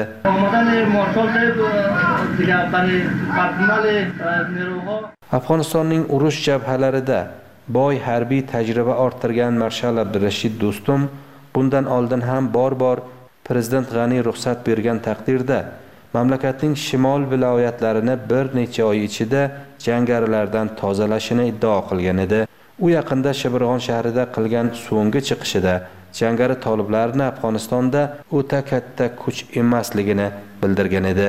[SPEAKER 14] Afg'onistonning urush jabhalarida boy harbiy tajriba orttirgan marshal Abdurashid Do'stum bundan oldin ham bor-bor Prezident G'ani ruxsat bergan taqdirda mamlakatning shimol viloyatlarini bir necha oy ichida jangarilardan tozalashini iddao qilgan edi. U yaqinda Shibirg'on shahrida qilgan so'nggi chiqishida jangari toliblarni Afg'onistonda o'ta katta kuch emasligini bildirgan edi.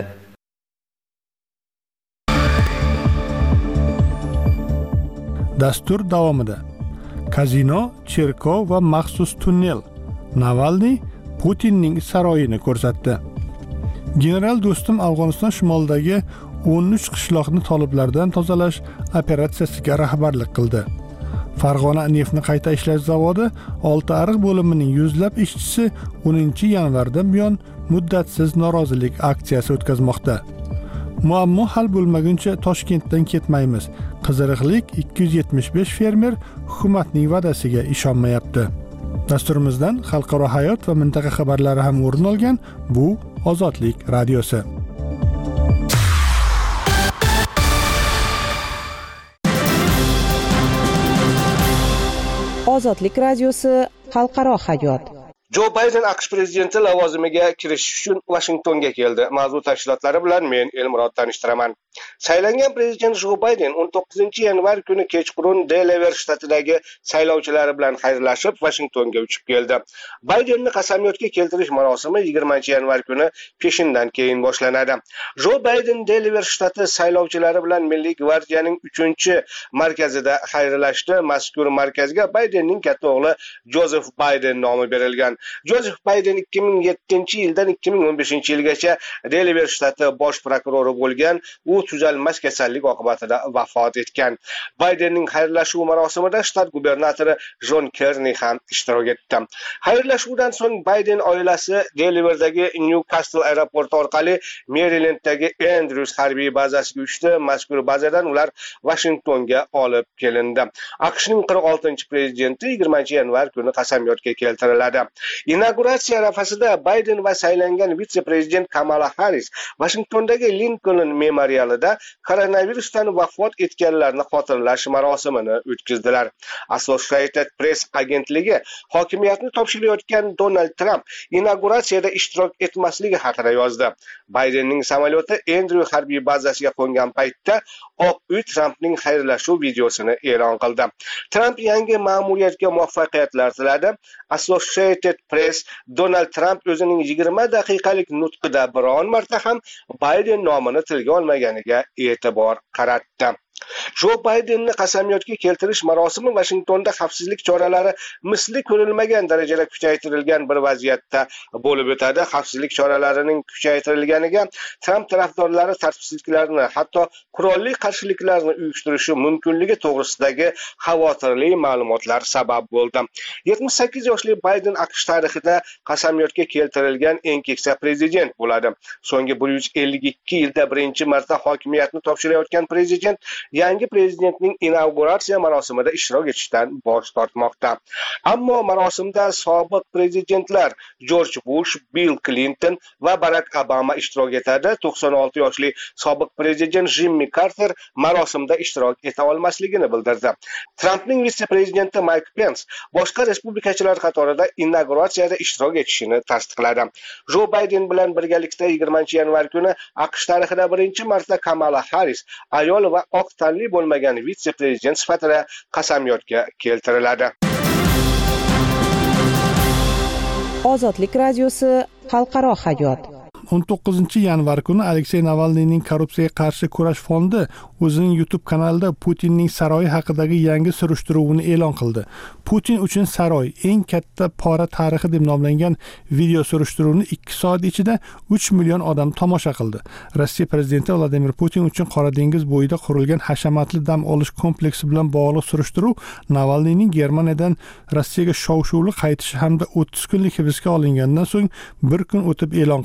[SPEAKER 1] Dastur davomida kazino, cherkov va maxsus tunnel Navalniy Putinning saroyini ko'rsatdi. General Do'stum Afg'oniston shimolidagi o'n uch qishloqni toliblardan tozalash operatsiyasiga rahbarlik qildi. Farg'ona neftni qayta ishlash zavodi olti ariq bo'limining yuzlab ishchisi o'ninchi yanvardan buyon muddatsiz norozilik aksiyasi o'tkazmoqda. Muammo hal bo'lmaguncha Toshkentdan ketmaymiz. Qiziriqlik ikki yuz yetmish besh fermer hukumatning va'dasiga ishonmayapti. Dasturimizdan xalqaro hayot va mintaqa xabarlari ham o'rin olgan. Bu Ozodlik radiosi.
[SPEAKER 8] Ozodlik radiosi xalqaro hayot.
[SPEAKER 16] Jo Bayden AQSh prezidenti lavozimiga kirishish uchun Washingtonga keldi. Mavzu tafsilotlari bilan men Elmurod tanishtiraman. Saylangan prezident Jo Bayden o'n to'qqizinchi yanvar kuni kechqurun Delaware shtatidagi saylovchilari bilan xayrlashib Washingtonga uchib keldi. Baydenni qasamyodga keltirish marosimi yigirmanchi yanvar kuni peshindan keyin boshlanadi. Jo Bayden Delaware shtati saylovchilari bilan Milliy gvardiyaning uchinchi markazida xayrlashdi. Mazkur markazga Baydenning katta o'g'li Joseph Bayden nomi berilgan. Joseph Bayden ikki ming yettinchi yildan ikki ming o'n beshinchi yilgacha Delaware shtati bosh prokurori bo'lgan. U tuzalmas kasallik oqibatida vafot etgan. Baydenning xayrlashuv marosimida shtat gubernatori Jon Kerni ham ishtirok etdi. Xayrlashuvdan so'ng Bayden oilasi Delawaredagi Newcastle aeroporti orqali Marylanddagi Andrews harbiy bazasiga uchdi. Mazkur bazadan ular Washingtonga olib kelindi. AQShning qirq oltinchi prezidenti yigirmanchi yanvar kuni qasamyodga keltiriladi. Inauguratsiya arafasida Bayden va saylangan vitse-prezident Kamala Harris Washingtondagi Lincoln memorialida koronavirusdan vafot etganlarni xotirlash marosimini o'tkazdilar. Associated Press agentligi hokimiyatni topshirayotgan Donald Trump inauguratsiyada ishtirok etmasligi haqida yozdi. Baydenning samolyoti Andrew harbiy bazasiga qo'ngan paytda Oq uy Trumpning xayrlashuv videosini e'lon qildi. Trump yangi ma'muriyatga muvaffaqiyatlar tiladi. Associated Press Donald Trump o'zining yigirma daqiqalik nutqida biron marta ham Bayden nomini tilga olmaganiga e'tibor qaratdi. Jo Baydenni qasamyodga keltirish marosimi Washingtonda xavfsizlik choralari misli ko'rilmagan darajada kuchaytirilgan bir vaziyatda bo'lib o'tadi. Xavfsizlik choralarining kuchaytirilganiga Trump tarafdorlari tartibsizliklarni, hatto qurolli qarshiliklarni uyushtirishi mumkinligi to'g'risidagi xavotirli ma'lumotlar sabab bo'ldi. yetmish sakkiz yoshli Bayden AQSh tarixida qasamyodga keltirilgan eng keksa prezident bo'ladi. So'nggi bir yuz ellik ikki yilda birinchi marta hokimiyatni topshirayotgan prezident yangi prezidentning inauguratsiya marosimida ishtirok etishdan bosh tortmoqda. Ammo marosimda sobiq prezidentlar George Bush, Bill Clinton va Barack Obama ishtirok etadi. to'qson olti yoshli sobiq prezident Jimmy Carter marosimda ishtirok eta olmasligini bildirdi. Trumpning vitse-prezidenti Mike Pence boshqa respublikachilar qatorida inauguratsiyada ishtirok etishini tasdiqladi. Jo Bayden bilan birgalikda yigirmanchi yanvar kuni AQSh tarixida birinchi marta Kamala Harris ayol va oq tanli bo'lmagan vitse-prezident sifatida qasamyodga keltiriladi.
[SPEAKER 8] Ozodlik radiosi xalqaro hayot.
[SPEAKER 1] o'n to'qqizinchi yanvar kuni Aleksey Navalniyning korrupsiyaga qarshi kurash fondi o'zining YouTube kanalida Putinning saroyi haqidagi yangi surishtiruvini e'lon qildi. Putin uchun saroy eng katta pora tarixi deb nomlangan video surishtiruvni ikki soat ichida uch million odam tomosha qildi. Rossiya prezidenti Vladimir Putin uchun Qora dengiz bo'yida qurilgan hashamatli dam olish kompleksi bilan bog'liq surishtiruv Navalniyning Germaniyadan Rossiyaga shov-shuvli qaytishi hamda o'ttiz kunlik hibsga olingandan so'ng bir kun o'tib e'lon qilindi.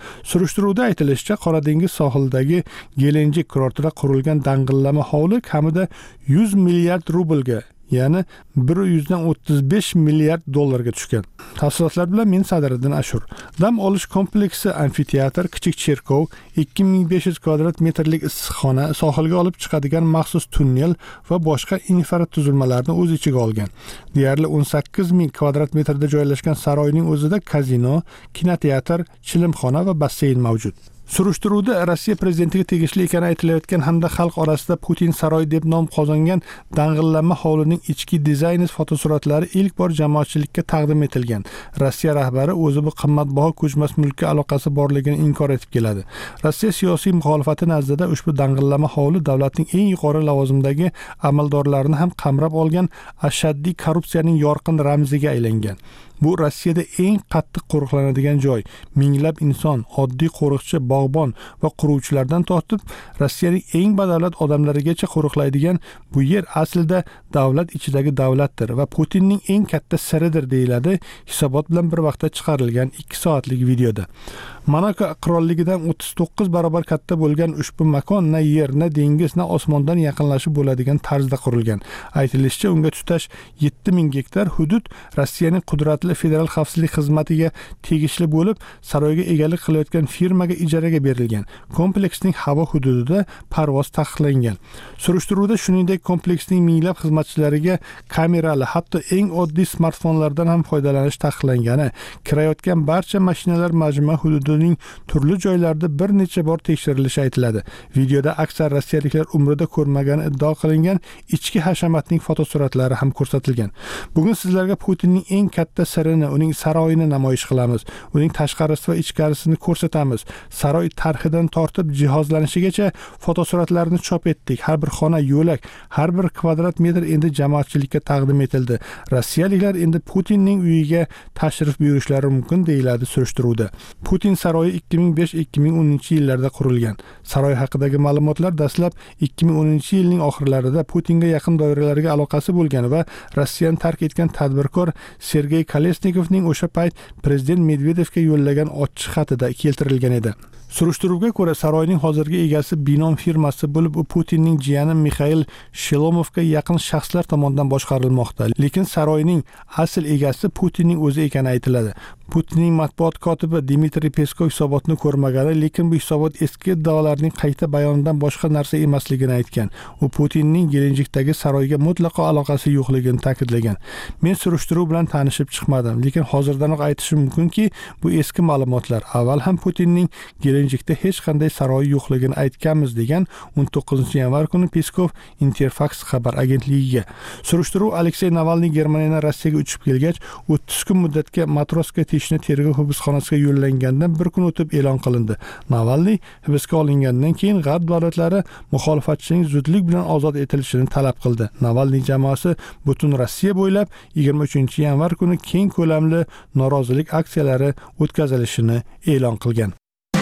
[SPEAKER 1] Surishtiruvda aytilishicha, Qora dengiz sohilidagi Gelenjik kurortida qurilgan dang'illama hovli kamida yuz milliard rublga, ya'ni bir yuz o'ttiz besh milliard dollarga tushgan. Tafsilotlar bilan men Sadiriddin Ashur. Dam olish kompleksi, amfiteatr, kichik cherkov, ikki ming besh yuz kvadrat metrlik issiqxona, sohilga olib chiqadigan maxsus tunnel va boshqa infratuzilmalarni o'z ichiga olgan. Deyarli o'n sakkiz ming kvadrat metrda joylashgan saroyning o'zida kazino, kinoteatr, chilimxona va basseyn mavjud. Surishtiruvda Rossiya prezidentiga tegishli ekani aytilayotgan hamda xalq orasida Putin saroyi deb nom qozongan dang'illama hovlining ichki dizayni fotosuratlari ilk bor jamoatchilikka taqdim etilgan. Rossiya rahbari o'zi bu qimmatbaho ko'chmas mulkka aloqasi borligini inkor etib keladi. Rossiya siyosiy muxolifati nazdida ushbu dang'illama hovli davlatning eng yuqori lavozimdagi amaldorlarini ham qamrab olgan ashaddiy korrupsiyaning yorqin ramziga aylangan. Bu Rossiyada eng qattiq qo'riqlanadigan joy. Minglab inson, oddiy qo'riqchi, bog'bon va quruvchilardan tortib Rossiyaning eng badavlat odamlarigacha qo'riqlaydigan bu yer aslida davlat ichidagi davlatdir va Putinning eng katta siridir deyiladi hisobot bilan bir vaqtda chiqarilgan ikki soatlik videoda. Monako qirolligidan o'ttiz to'qqiz barobar katta bo'lgan ushbu makon na yer, na dengiz, na osmondan yaqinlashib bo'ladigan tarzda qurilgan. Aytilishicha, unga tutash yetti ming gektar hudud Rossiyaning qudratli federal xavfsizlik xizmatiga tegishli bo'lib, saroyga egalik qilayotgan firmaga ijaraga berilgan. Kompleksning havo hududida parvoz taqiqlangan. Surishtiruvda shuningdek kompleksning minglab xizmatchilariga kamerali, hatto eng oddiy smartfonlardan ham foydalanish taqiqlangani, kirayotgan barcha mashinalar majmua hududining turli joylarida bir necha bor tekshirilishi aytiladi. Videoda aksar rossiyaliklar umrida ko'rmagani iddao qilingan ichki hashamatning fotosuratlari ham ko'rsatilgan. Bugun sizlarga Putinning eng katta sirini, uning saroyini namoyish qilamiz. Uning tashqarisi va ichkarisini ko'rsatamiz. Saroy tarxidan tortib jihozlanishigacha fotosuratlarni chop etdik. Har bir xona, yo'lak, har bir kvadrat metr endi jamoatchilikka taqdim etildi. Rossiyaliklar endi Putinning uyiga tashrif buyurishlari mumkin deyiladi surishtiruvda. Putin saroyi ikki ming besh ikki ming o'ninchi yillarda qurilgan. Saroy haqidagi ma'lumotlar dastlab ikki ming o'ninchi yilning oxirlarida Putinga yaqin doiralarga aloqasi bo'lgan va Rossiyani tark etgan tadbirkor Sergey Kolesnikovning o'sha payt prezident Medvedevga yo'llagan ochiq xatida keltirilgan edi. Surishtiruvga ko'ra, saroyning hozirgi egasi Binom firmasi bo'lib, u Putinning jiyani Mixail Shelomovga yaqin shaxslar tomonidan boshqarilmoqda. Lekin saroyning asl egasi Putinning o'zi ekani aytiladi. Putinning matbuot kotibi Dmitriy Peskov hisobotni ko'rmagani, lekin bu hisobot eski iddaolarning qayta bayonidan boshqa narsa emasligini aytgan. U Putinning Gelenjikdagi saroyga mutlaqo aloqasi yo'qligini ta'kidlagan. Men surishtiruv bilan tanishib chiqmadim, lekin hozirdanoq aytishim mumkinki, bu eski ma'lumotlar. Avval ham Putinning Gelenjikda hech qanday saroy yo'qligini aytganmiz degan o'n to'qqizinchi yanvar kuni Peskov Interfax xabar agentligiga. Surishtiruv Aleksey Navalniy Germaniyadan Rossiyaga uchib kelgach, o'ttiz kun muddatga Matroska teshni tergov hibsxonasiga yo'llangandan bir kun o'tib e'lon qilindi. Navalniy hibsga olingandan keyin G'arb davlatlari muxolifatchining zudlik bilan ozod etilishini talab qildi. Navalniy jamoasi butun Rossiya bo'ylab yigirma uchinchi yanvar kuni keng ko'lamli norozilik aksiyalari o'tkazilishini e'lon qilgan.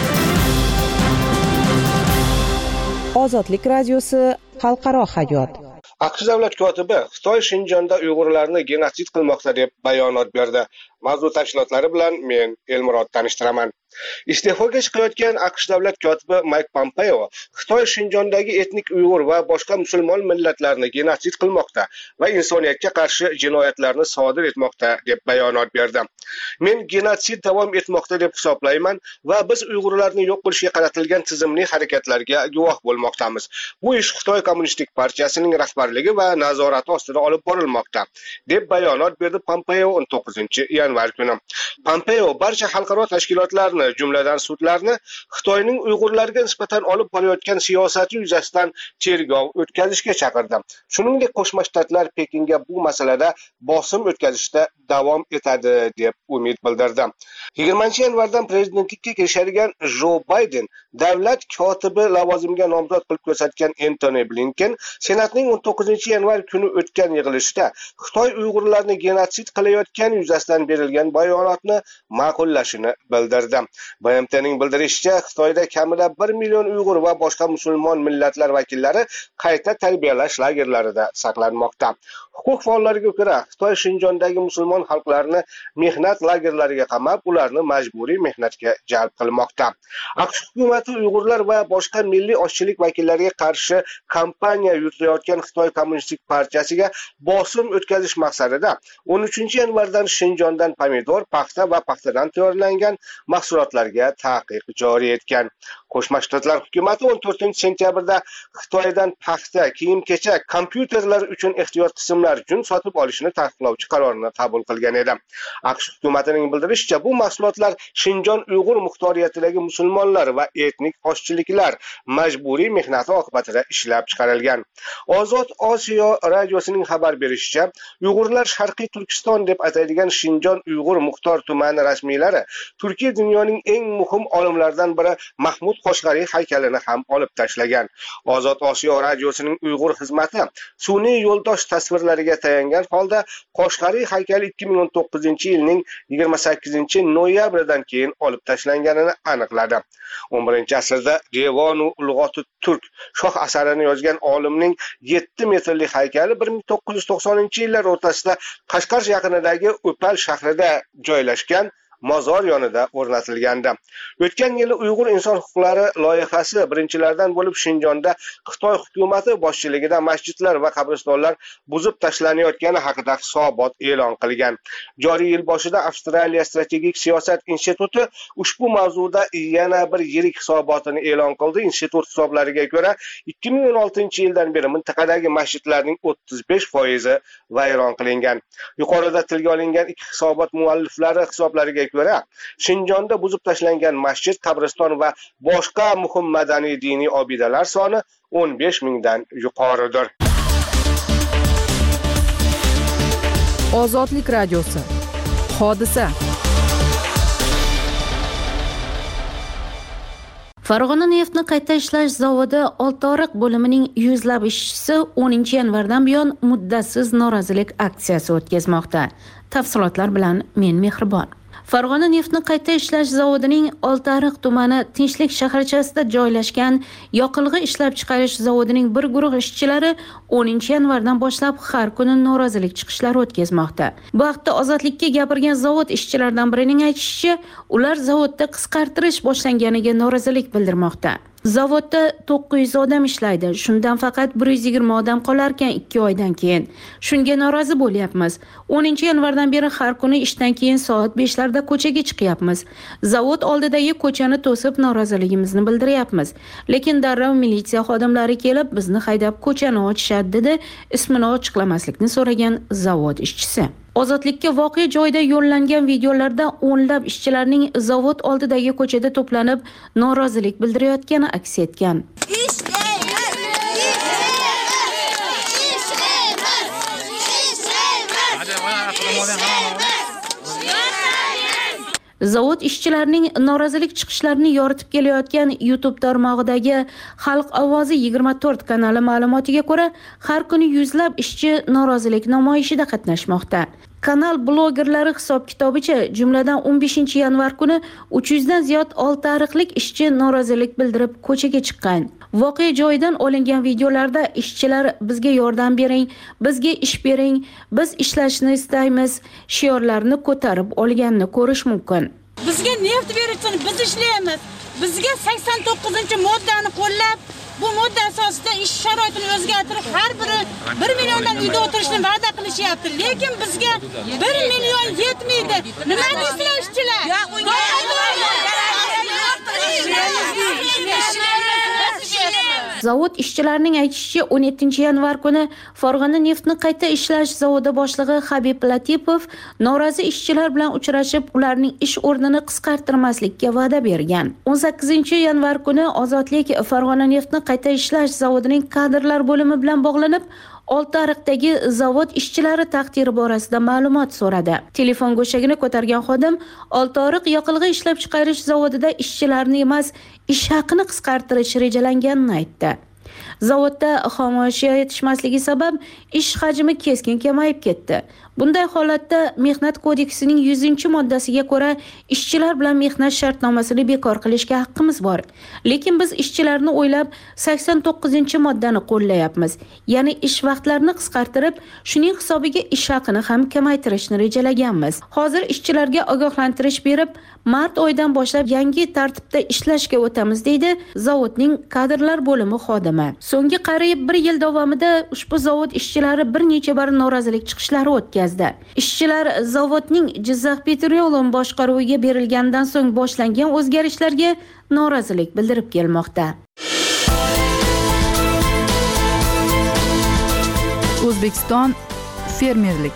[SPEAKER 8] Ozodlik radiosi xalqaro hayot.
[SPEAKER 16] AQSh davlat kotibi Xitoy Shinjonda Uyg'urlarni genotsid qilmoqda deb bayonot berdi. Mavzu tafsilotlari bilan men Elmurod tanishtiraman. Iste'foga chiqayotgan AQSh davlat kotibi Mike Pompeo Xitoy Shinjondagi etnik Uyg'ur va boshqa musulmon millatlarni genotsid qilmoqda va insoniyatga qarshi jinoyatlarni sodir etmoqda deb bayonot berdi. Men genotsid davom etmoqda deb hisoblayman va biz Uyg'urlarni yo'q qilishga qaratilgan tizimli harakatlarga guvoh bo'lmoqdamiz. Bu ish Xitoy Kommunistik partiyasining rahbarligi va nazorati ostida olib borilmoqda deb bayonot berdi Pompeo o'n to'qqizinchi yanvar kuni. Pompeo barcha xalqaro tashkilotlarni, jumladan sudlarni Xitoyning Uyg'urlarga nisbatan olib borayotgan siyosati yuzasidan tergov o'tkazishga chaqirdi. Shuningdek, Qo'shma Shtatlar Pekinga bu masalada bosim o'tkazishda davom etadi deb umid bildirdi. yigirmanchi yanvardan prezidentlikka kirishadigan Jo Bayden davlat kotibi lavozimiga nomzod qilib ko'rsatgan Antony Blinken Senatning o'n to'qqizinchi yanvar kuni o'tgan yig'ilishda Xitoy Uyg'urlarni genotsid qilayotgani yuzasidan berilgan bayonotni ma'qullashini bildirdi. B M T'ning bildirishicha, Xitoyda kamida bir million Uyg'ur va boshqa musulmon millatlar vakillari qayta tarbiyalash lagerlarida saqlanmoqda. Huquq faollariga ko'ra, Xitoy Shinjondagi musulmon xalqlarni mehnat lagerlariga qamab, ularni majburiy mehnatga jalb qilmoqda. AQSh hukumati Uyg'urlar va boshqa milliy ozchilik vakillariga qarshi kampaniya yuritayotgan Xitoy Kommunistik partiyasiga bosim o'tkazish maqsadida o'n uchinchi yanvardan Shinjondan pomidor, paxta va paxtadan tayyorlangan mahsulotlarga taqiq joriy etgan. Qo'shma Shtatlar hukumati o'n to'rtinchi sentyabrda Xitoydan paxta, kiyim-kechak, kompyuterlar uchun ehtiyot qismlar uchun sotib olishni taqiqlovchi qarorini qabul qilgan edi. AQSh hukumatining bildirishicha, bu mahsulotlar Shinjon Uyg'ur muxtoriyatidagi musulmonlar va etnik ozchiliklar majburiy mehnati oqibatida ishlab chiqarilgan. Ozod Osiyo radiosining xabar berishicha, Uyg'urlar Sharqiy Turkiston deb ataladigan Shinjon Uyg'ur muxtor tumani rasmiylari Turkiya dunyoning eng muhim olimlaridan biri Mahmud Qoshg'ariy haykalini ham olib tashlagan. Ozod Osiyo radiosining Uyg'ur xizmati sun'iy yo'ldosh tasvirlariga tayangan holda Qoshg'ariy haykali ikki ming o'n to'qqizinchi yilning yigirma sakkizinchi noyabridan keyin olib tashlanganini aniqladi. o'n birinchi asrda Devonu Ulg'oti Turk shoh asarini yozgan olimning yetti metrlik haykali bir ming to'qqiz yuz to'qsoninchi yillar o'rtasida Qashqar yaqinidagi O'pal shahrida joylashgan mozor yonida o'rnatilgandi. O'tgan yili Uyg'ur inson huquqlari loyihasi birinchilardan bo'lib Shinjonda Xitoy hukumati boshchiligida masjidlar va qabristonlar buzib tashlanayotgani haqida hisobot e'lon qilgan. Joriy yil boshida Avstraliya strategik siyosat instituti ushbu mavzuda yana bir yirik hisobotini e'lon qildi. Institut hisoblariga ko'ra, ikki ming o'n oltinchi yildan beri mintaqadagi masjidlarning o'ttiz besh foizi vayron qilingan. Yuqorida tilga olingan ikki hisobot mualliflari hisoblariga ko'ra, Shinjonda buzib tashlangan masjid, qabriston va boshqa muhim madaniy diniy obidalar soni o'n besh mingdan yuqoridir.
[SPEAKER 10] Ozodlik radiosi. Hodisa.
[SPEAKER 3] Farg'ona neftni qayta ishlash zavodi Oltoriq bo'limining yuzlab ishchisi o'ninchi yanvardan buyon muddatsiz norozilik aksiyasi o'tkazmoqda. Tafsilotlar bilan men Mehribon. Farg'ona neftni qayta ishlash zavodining Oltoriq tumani Tinchlik shaharchasida joylashgan yoqilg'i ishlab chiqarish zavodining bir guruh ishchilari o'ninchi yanvardan boshlab har kuni norozilik chiqishlari o'tkazmoqda. Bu haqda Ozodlikka gapirgan zavod ishchilaridan birining aytishicha, ular zavodda qisqartirish boshlanganiga norozilik bildirmoqda. Zavodda to'qqiz yuz odam ishlaydi. Shundan faqat bir yuz yigirma odam qolarkan ikki oydan keyin. Shunga norozi bo'lyapmiz. o'ninchi yanvardan beri har kuni ishdan keyin soat beshlarda ko'chaga chiqyapmiz. Zavod oldidagi ko'chani to'sib noroziligimizni bildiryapmiz. Lekin darrov militsiya xodimlari kelib bizni haydab ko'chani ochishadi dedi, ismini ochiqlamaslikni so'ragan zavod ishchisi. Ozodlikka voqea joyida yo'llangan videolarda o'nlab ishchilarning zavod oldidagi ko'chada to'planib norozilik bildirayotgani aks etgan. Zavod ishchilarining norozilik chiqishlarini yoritib kelayotgan YouTube tarmog'idagi Xalq ovozi yigirma to'rt kanali ma'lumotiga ko'ra, har kuni yuzlab ishchi norozilik namoyishida qatnashmoqda. Kanal blogerlari hisob-kitobicha, jumladan o'n beshinchi yanvar kuni uch yuz dan ziyod oltiariqlik ishchi norozilik bildirib ko'chaga chiqqan. Voqea joyidan olingan videolarda ishchilar bizga yordam bering, bizga ish bering, biz ishlashni istaymiz shiorlarini ko'tarib olganini ko'rish mumkin.
[SPEAKER 17] Bizga neft berishsin, biz ishlaymiz. Bizga sakson to'qqizinchi moddani qo'llab, bu modda asosida ish sharoitini o'zgartirib, har biri bir milliondan uyda o'tirishni va'da qilishyapti. Lekin bizga bir million yetmaydi. Nima deysizlar ishchilar?
[SPEAKER 3] Zavod ishchilarining aytishicha, o'n yettinchi yanvar kuni Farg'ona neftni qayta ishlash zavodi boshlig'i Habib Latipov norozi ishchilar bilan uchrashib, ularning ish o'rnini qisqartirmaslikka va'da bergan. o'n sakkizinchi yanvar kuni Ozodlik Farg'ona neftni qayta ishlash zavodining kadrlar bo'limi bilan bog'lanib, Oltoriqdagi zavod ishchilari taqdiri borasida ma'lumot so'radi. Telefon go'shagini ko'targan xodim Oltoriq yoqilg'i ishlab chiqarish zavodida ishchilarni emas, ish haqini qisqartirish rejalanganini aytdi. Zavodda xom ashyo yetishmasligi sabab ish hajmi keskin kamayib ketdi. Bunday holatda Mehnat kodeksining yuzinchi moddasiga ko'ra ishchilar bilan mehnat shartnomasini bekor qilishga haqqimiz bor. Lekin biz ishchilarni o'ylab sakson to'qqizinchi moddani qo'llayapmiz. Ya'ni ish vaqtlarini qisqartirib, shuning hisobiga ish haqini ham kamaytirishni rejalaganmiz. Hozir ishchilarga ogohlantirish berib, mart oyidan boshlab yangi tartibda ishlashga o'tamiz deydi zavodning kadrlar bo'limi xodimi. So'nggi qariyb bir yil davomida ushbu zavod ishchilari bir necha bor norozilik chiqishlari o'tkazdi. Ishchilar zavodning Jizzax Petroleum boshqaruviga berilgandan so'ng boshlangan o'zgarishlarga norozilik bildirib kelmoqda.
[SPEAKER 10] O'zbekiston fermerlik.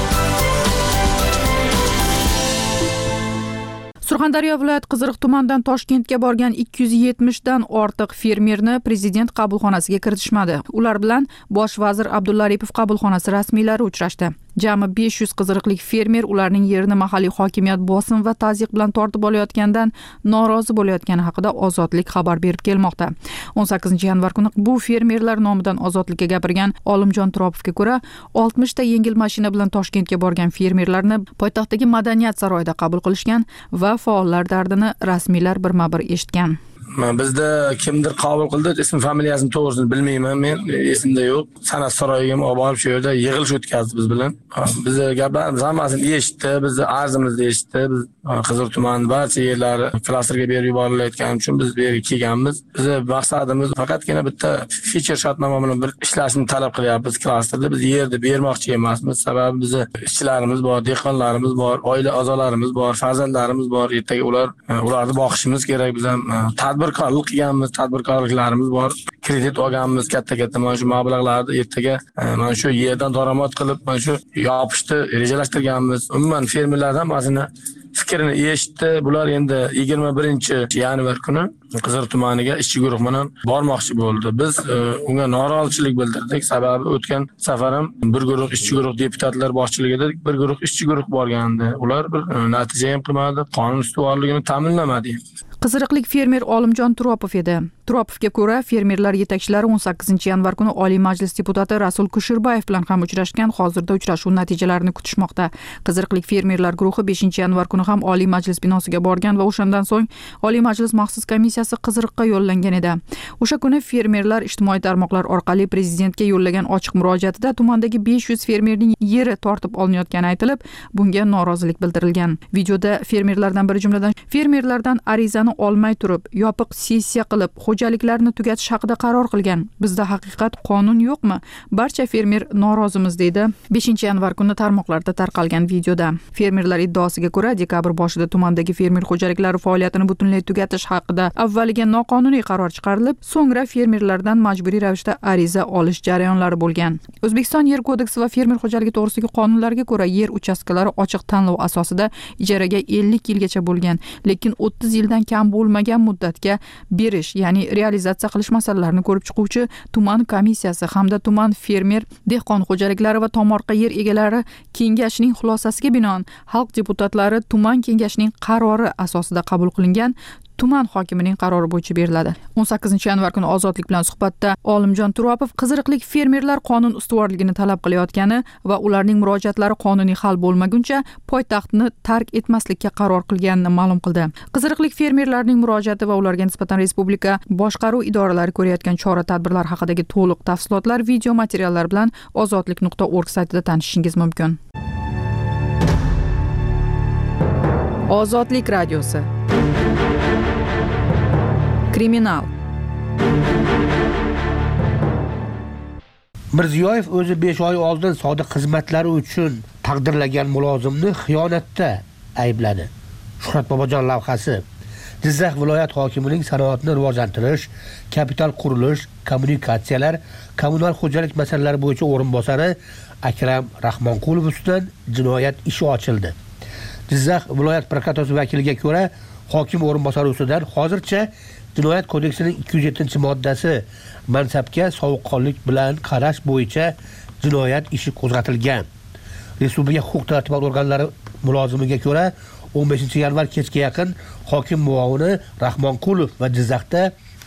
[SPEAKER 10] Surxondaryo viloyat Qiziriq tumanidan Toshkentga borgan ikki yuz yetmish dan ortiq fermerni prezident qabulxonasiga kiritishmadi. Ular bilan bosh vazir Abdulla Aripov qabulxonasi rasmiylari uchrashdi. Jami besh yuz qiziriqlik fermer ularning yerini mahalliy hokimiyat bosim va tazyiq bilan tortib olayotganidan norozi bo'layotgani haqida Ozodlik xabar berib kelmoqda. o'n sakkizinchi yanvar kuni bu fermerlar nomidan Ozodlikka gapirgan Olimjon Turopovga ko'ra, oltmish ta yengil mashina bilan Toshkentga borgan fermerlarni poytaxtdagi Madaniyat saroyida qabul qilishgan va faollar dardini rasmiylar birma-bir eshitgan.
[SPEAKER 18] Bizda kimdir qabul qildi, ism familiyasini to'g'risini bilmayman, men esimda yo'q. San'at saroyiga olib borib shu yerda yig'ilish o'tkazdi biz bilan. Biz gaplarimiz hammasini eshitdi, bizni arzimizni eshitdi. Biz Qiziriq tumani barcha yerlari klasterga berib yuborilayotgani uchun biz bu yerga kelganmiz. Biz maqsadimiz faqatgina bitta feature shartnoma bilan bir ishlashni talab qilyapmiz klasterda. Biz yerni bermoqchi emasmiz. Sababi bizni ishchilarimiz bor, dehqonlarimiz bor, oila a'zolarimiz bor, farzandlarimiz bor. Ertaga ular ularni boqishimiz kerak. Biz ham tadbirkorlik qilganmiz, tadbirkorliklarimiz bor. Kredit olganmiz katta-katta mana shu mablag'larni ertaga mana shu yerdan daromad qilib, mana shu yopishni rejalashtirganmiz. Umuman fermerlardan hammasini fikrini eshitdi. Bular endi yigirma birinchi yanvar kuni Qiziriq tumaniga ishchi guruh bilan bormoqchi bo'ldi. Biz unga norozilik bildirdik. Sababi o'tgan safar ham bir guruh ishchi guruh deputatlar boshchiligida bir guruh ishchi guruh borgandi. Ular bir natija ham qilmadi, qonun ustuvorligini ta'minlamadi.
[SPEAKER 10] Qiziriqlik fermer Olimjon Turopov edi. Turopovga ko'ra, fermerlar yetakchilari o'n sakkizinchi yanvar kuni Oliy Majlis deputati Rasul Kushirbayev bilan ham uchrashgan. Hozirda uchrashuv natijalarini kutishmoqda. Qiziriqlik fermerlar guruhi beshinchi yanvar kuni ham Oliy Majlis binosiga borgan va o'shandan so'ng Oliy Majlis maxsus komissiyasi Qiziriqqa yo'llangan edi. O'sha kuni fermerlar ijtimoiy tarmoqlar orqali prezidentga yo'llagan ochiq murojaatida tumandagi besh yuz fermerning yeri tortib olinayotgani aytilib, bunga norozilik bildirilgan. Videoda fermerlardan biri jumladan fermerlardan arizani olmay turib, yopiq sessiya qilib, xo'jaliklarni tugatish haqida qaror qilgan. Bizda haqiqat qonun yo'qmi? Barcha fermer norozimiz deydi beshinchi yanvar kuni tarmoqlarda tarqalgan videoda. Fermerlar iddaosiga ko'ra, dekabr boshida tumandagi fermer xo'jaliklari faoliyatini butunlay tugatish haqida avvaliga noqonuniy qaror chiqarilib, so'ngra fermerlardan majburiy ravishda ariza olish jarayonlari bo'lgan. O'zbekiston yer kodeksi va fermer xo'jaligi to'g'risidagi qonunlarga ko'ra yer uchastkalari ochiq tanlov asosida ijaraga ellik yilgacha bo'lgan, lekin o'ttiz yildan kam bo'lmagan muddatga berish, ya'ni realizatsiya qilish masalalarini ko'rib chiquvchi tuman komissiyasi hamda tuman fermer dehqon xo'jaliklari va tomorqa yer egalari kengashining xulosasiga binoan xalq deputatlari tuman kengashining qarori asosida qabul qilingan tuman hokimining qarori bo'yicha beriladi. o'n sakkizinchi yanvar kuni Ozodlik bilan suhbatda Olimjon Turopov qiziriqlik fermerlar qonun ustuvorligini talab qilayotgani va ularning murojaatlari qonuniy hal bo'lmaguncha poytaxtni tark etmaslikka qaror qilganini ma'lum qildi. Qiziriqlik fermerlarning murojaati va ularga nisbatan respublika boshqaruv idoralari ko'rayotgan chora-tadbirlar haqidagi to'liq tafsilotlar video materiallar bilan ozodlik nuqta org saytida tanishishingiz mumkin. Ozodlik radiosi. Kriminal.
[SPEAKER 11] Mirziyoyev o'zi besh oy oldin sodiq xizmatlari uchun taqdirlagan mulozimni xiyonatda aybladi. Shuhrat Bobojon lavhasi. Jizzax viloyat hokimining sanoatni rivojlantirish, kapital qurilish, kommunikatsiyalar, kommunal xo'jalik masalalari bo'yicha o'rinbosari Akram Rahmonqulov ustidan jinoyat ishi ochildi. Jizzax viloyat prokuraturasi vakiliga ko'ra, hokim o'rinbosari ustidan hozircha Jinoyat kodeksining ikki yuz yettinchi moddasi mansabga sovuqqonlik bilan qarash bo'yicha jinoyat ishi qo'zg'atilgan. Respublika huquq-tartibot organlari mulozimiga ko'ra, o'n beshinchi yanvar kechga yaqin hokim muovini Rahmonqulov va Jizzaxda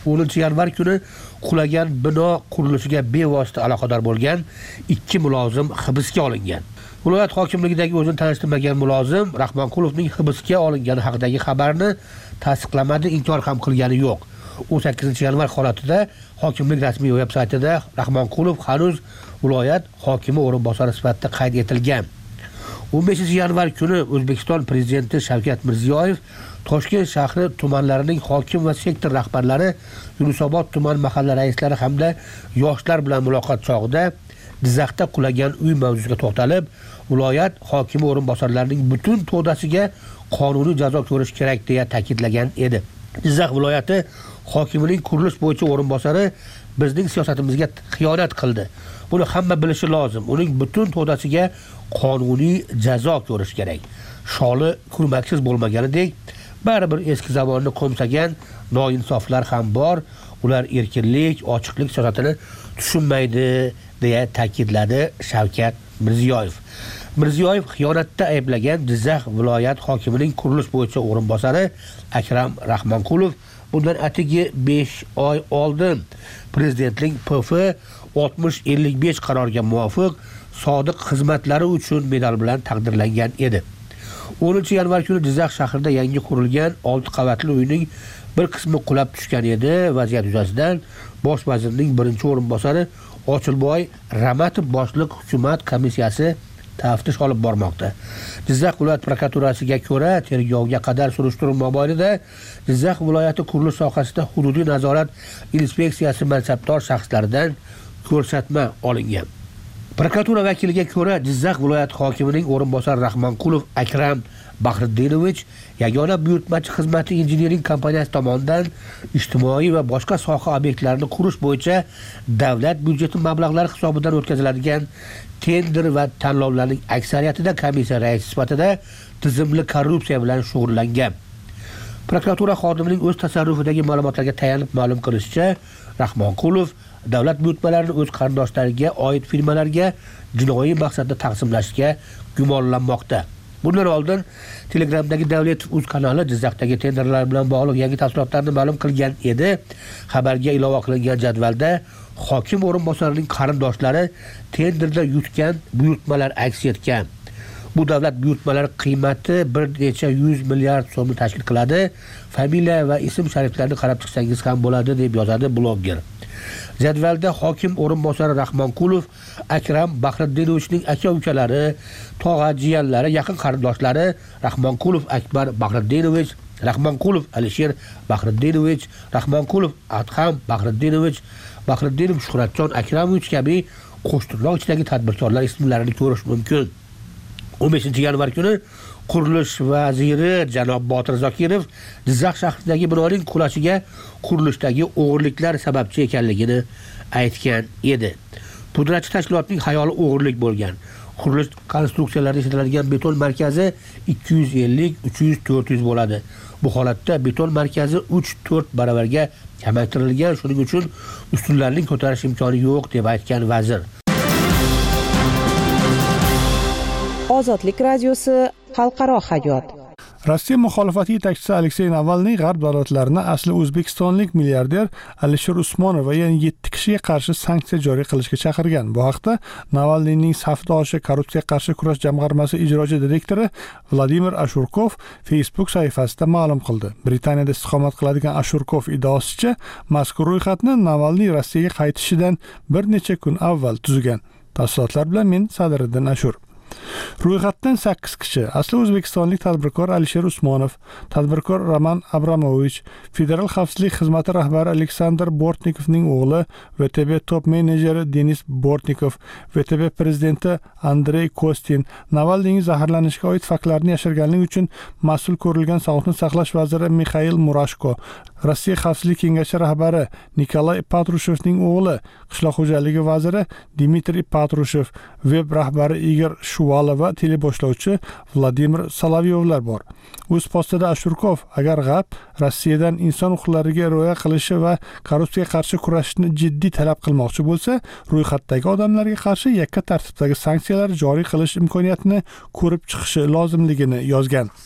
[SPEAKER 11] o'ninchi yanvar kuni qulagan bino qurilishiga bevosita aloqador bo'lgan ikki mulozim hibsga olingan. Viloyat hokimligidagi o'zini tanishtirmagan mulozim Rahmonqulovning hibsga olingani haqidagi xabarni tasdiqlamadi, inkor ham qilgani yo'q. o'n sakkizinchi yanvar holatida hokimlik rasmiy veb-saytida Rahmonqulov hanuz viloyat hokimi o'rinbosari sifatida qayd etilgan. o'n beshinchi yanvar kuni O'zbekiston prezidenti Shavkat Mirziyoyev Toshkent shahri tumanlarining hokim va sektor rahbarlari, Yunusobod tuman mahalla raislari hamda yoshlar bilan muloqot chog'ida Jizzaxda qulagan uy mavzusiga to'xtalib, viloyat hokimi o'rinbosarlarining butun to'dasiga qonuniy jazo ko'rish kerak deya ta'kidlagan edi. Jizzax viloyati hokimining qurilish bo'yicha o'rinbosari bizning siyosatimizga xiyonat qildi. Buni hamma bilishi lozim. Uning butun to'dasiga qonuniy jazo ko'rish kerak. Sholi kurmaksiz bo'lmaganidek, baribir eski zamonni qo'msagan noinsoflar ham bor. Ular erkinlik, ochiqlik siyosatini tushunmaydi deya ta'kidladi Shavkat Mirziyoyev. Mirziyoyev xiyonatda ayblagan Jizzax viloyat hokimining qurilish bo'yicha o'rinbosari Akram Rahmonqulov bundan atigi besh oy oldin prezidentlik P F oltmish ellik besh qaroriga muvofiq sodiq xizmatlari uchun medal bilan taqdirlangan edi. o'ninchi yanvar kuni Jizzax shahrida yangi qurilgan olti qavatli uyning bir qismi qulab tushgan edi. Vaziyat yuzasidan bosh vazirning birinchi o'rinbosari Ochilboy Ramatov boshliq hukumat komissiyasi taftish olib bormoqda. Jizzax viloyat prokuraturasiga ko'ra, tergovga qadar surishtiruv mobaynida Jizzax viloyati qurilish sohasida hududiy nazorat inspeksiyasi mansabdor shaxslaridan ko'rsatma olingan. Prokuratura vakiliga ko'ra, Jizzax viloyat hokimining o'rinbosari Rahmonqulov Akram Bahriddinovich yagona buyurtmachi xizmati injiniring kompaniyasi tomonidan ijtimoiy va boshqa soha obyektlarini qurish bo'yicha davlat byudjeti mablag'lari hisobidan o'tkaziladigan tender va tanlovlarning aksariyatida komissiya raisi sifatida tizimli korrupsiya bilan shug'ullangan. Prokuratura xodimining o'z tasarrufidagi ma'lumotlarga tayanib ma'lum qilishicha, Rahmonqulov davlat buyurtmalarini o'z qarindoshlariga oid firmalarga jinoiy maqsadda taqsimlashga gumonlanmoqda. Bundan oldin Telegramdagi Davlat uz kanali Jizzaxdagi tenderlar bilan bog'liq yangi tafsilotlarni ma'lum qilgan edi. Xabarga ilova qilingan jadvalda hokim o'rinbosarining qarindoshlari tenderda yutgan buyurtmalar aks etgan. Bu davlat buyurtmalari qiymati bir necha yuz milliard so'mni tashkil qiladi. Familiya va ism shariflarni qarab chiqsangiz ham bo'ladi deb yozadi blogger. Jadvalda hokim o'rinbosari Rahmonqulov Akram Bahriddinovichning aka-ukalari, tog'a jiyanlari, yaqin qarindoshlari Rahmonqulov Akbar Bahriddinovich, Rahmonqulov Alisher Bahriddinovich, Rahmonqulov Adham Bahriddinovich, Bahriddinov Shuhratjon Akramovich kabi qo'shtirnoq ichidagi tadbirkorlar ismlarini ko'rish mumkin. o'n beshinchi yanvar kuni qurilish vaziri janob Botir Zokirov Jizzax shahridagi binoning qulashiga qurilishdagi o'g'irliklar sababchi ekanligini aytgan edi. Pudratchi tashkilotning xayoli o'g'irlik bo'lgan. Qurilish konstruksiyalarida ishlatiladigan beton markazi ikki yuz ellik uch yuz to'rt yuz bo'ladi. Bu holatda beton markazi uch to'rt baravarga kamaytirilgan, shuning uchun ustunlarning ko'tarish imkoni yo'q deb aytgan vazir.
[SPEAKER 8] Ozodlik radiosi xalqaro hayot.
[SPEAKER 1] Rossiya muxolifati yetakchisi Aleksey Navalniy g'arb davlatlarini asli o'zbekistonlik milliarder Alisher Usmonov va yana yetti kishiga qarshi sanksiya joriy qilishga chaqirgan. Bu haqda Navalniyning safdoshi korrupsiyaga qarshi kurash jamg'armasi ijrochi direktori Vladimir Ashurkov Facebook sahifasida ma'lum qildi. Britaniyada istiqomat qiladigan Ashurkov iddaosicha, mazkur ro'yxatni Navalniy Rossiyaga qaytishidan bir necha kun avval tuzgan. Tafsilotlar bilan men Sadriddin Ashur. Ro'yxatdan sakkiz kishi asli o'zbekistonlik tadbirkor Alisher Usmonov, tadbirkor Roman Abramovich, Federal xavfsizlik xizmati rahbari Aleksandr Bortnikovning o'g'li, V T B top menejeri Denis Bortnikov, V T B prezidenti Andrey Kostin, Navalniyning zaharlanishga oid faktlarni yashirganlik uchun mas'ul ko'rilgan sog'liqni saqlash vaziri Mikhail Murashko, Rossiya xavfsizlik kengashi rahbari Nikolay Patrushevning o'g'li, qishloq xo'jaligi vaziri Dmitriy Patrushev, veb rahbari Igor Shuvalov va teleboshlovchi Vladimir Solovyovlar bor. O'z postida Ashurkov agar g'arb Rossiyadan inson huquqlariga rioya qilishi va korrupsiyaga qarshi kurashishni jiddiy talab qilmoqchi bo'lsa, ro'yxatdagi odamlarga qarshi yakka tartibdagi sanksiyalar joriy qilish imkoniyatini ko'rib chiqishi lozimligini yozgan.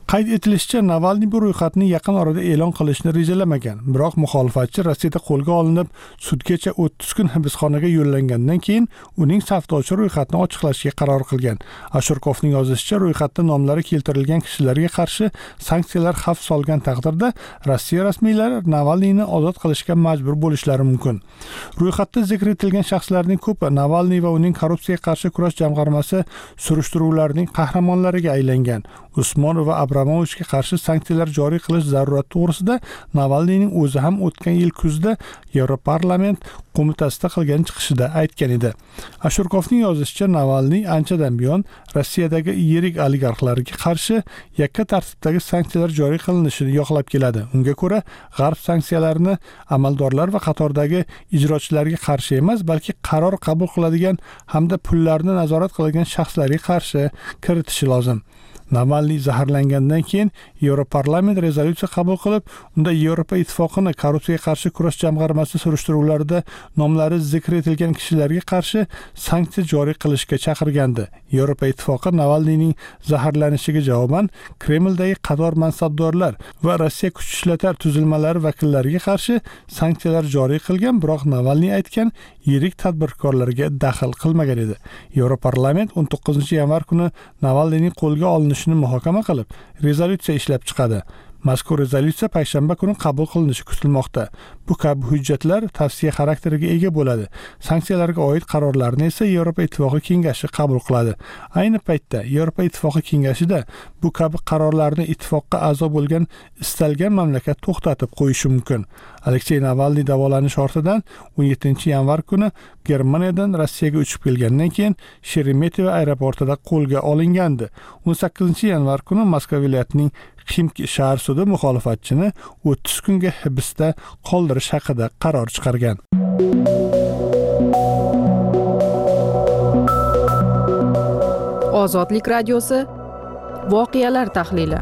[SPEAKER 1] Qayd etilishicha, Navalniy bu ro'yxatni yaqin orada e'lon qilishni rejalamagan. Biroq muxolifatchi Rossiyada qo'lga olinib, sudgacha o'ttiz kun hibsxonaga yo'llangandan keyin uning safdorchi ro'yxatni ochiqlashga qaror qilgan. Ashurkovning yozishicha, ro'yxatda nomlari keltirilgan kishilarga qarshi sanksiyalar xavf solgan taqdirda Rossiya rasmiylari Navalniyni ozod qilishga majbur bo'lishlari mumkin. Ro'yxatda zikr etilgan shaxslarning ko'pi Navalniy va uning korrupsiyaga qarshi kurash jamg'armasi surishtiruvlarining qahramonlariga aylangan. Usmonov va Abramovichga qarshi sanksiyalar joriy qilish zarurati to'g'risida Navalniyning o'zi ham o'tgan yil kuzda Yevroparlament qo'mitasida qilgan chiqishida aytgan edi. Ashurkovning yozishicha, Navalniy anchadan buyon Rossiyadagi yirik oligarxlarga qarshi yakka tartibdagi sanksiyalar joriy qilinishini yoqlab keladi. Unga ko'ra, G'arb sanksiyalarini amaldorlar va qatordagi ijrochilarga qarshi emas, balki qaror qabul qiladigan hamda pullarni nazorat qiladigan shaxslarga qarshi kiritishi lozim. Navalniy zaharlangandan keyin Yevroparlament rezolyutsiya qabul qilib, unda Yevropa ittifoqini korrupsiyaga qarshi kurash jamg'armasi surishtiruvlarida nomlari zikr etilgan kishilarga qarshi sanksiya joriy qilishga chaqirgandi. Yevropa ittifoqi Navalniyning zaharlanishiga javoban Kremldagi qator mansabdorlar va Rossiya kuch ishlatar tuzilmalari vakillariga qarshi sanksiyalar joriy qilgan, biroq Navalniy aytgan yirik tadbirkorlarga daxl qilmagan edi. Yevroparlament o'n to'qqizinchi yanvar kuni Navalniyning qo'lga olinishini muhokama qilib, rezolyutsiya ishlab chiqadi. Mazkur rezolyutsiya payshanba kuni qabul qilinishi kutilmoqda. Bu kabi hujjatlar tavsiya xarakteriga ega bo'ladi. Sanksiyalarga oid qarorlarni esa Yevropa Ittifoqi kengashi qabul qiladi. Ayni paytda Yevropa Ittifoqi kengashida bu kabi qarorlarni ittifoqqa a'zo bo'lgan istalgan mamlakat to'xtatib qo'yishi mumkin. Aleksey Navalniy davolanish ortidan o'n yettinchi yanvar kuni Germaniyadan Rossiyaga uchib kelgandan keyin Sheremetyevo aeroportida qo'lga olingandi. o'n sakkizinchi yanvar kuni Moskva viloyatining Ximki shahar sudi muxolifatchini o'ttiz kunga hibsda qoldirish haqida qaror chiqargan.
[SPEAKER 10] Ozodlik radiosi voqealar tahlili.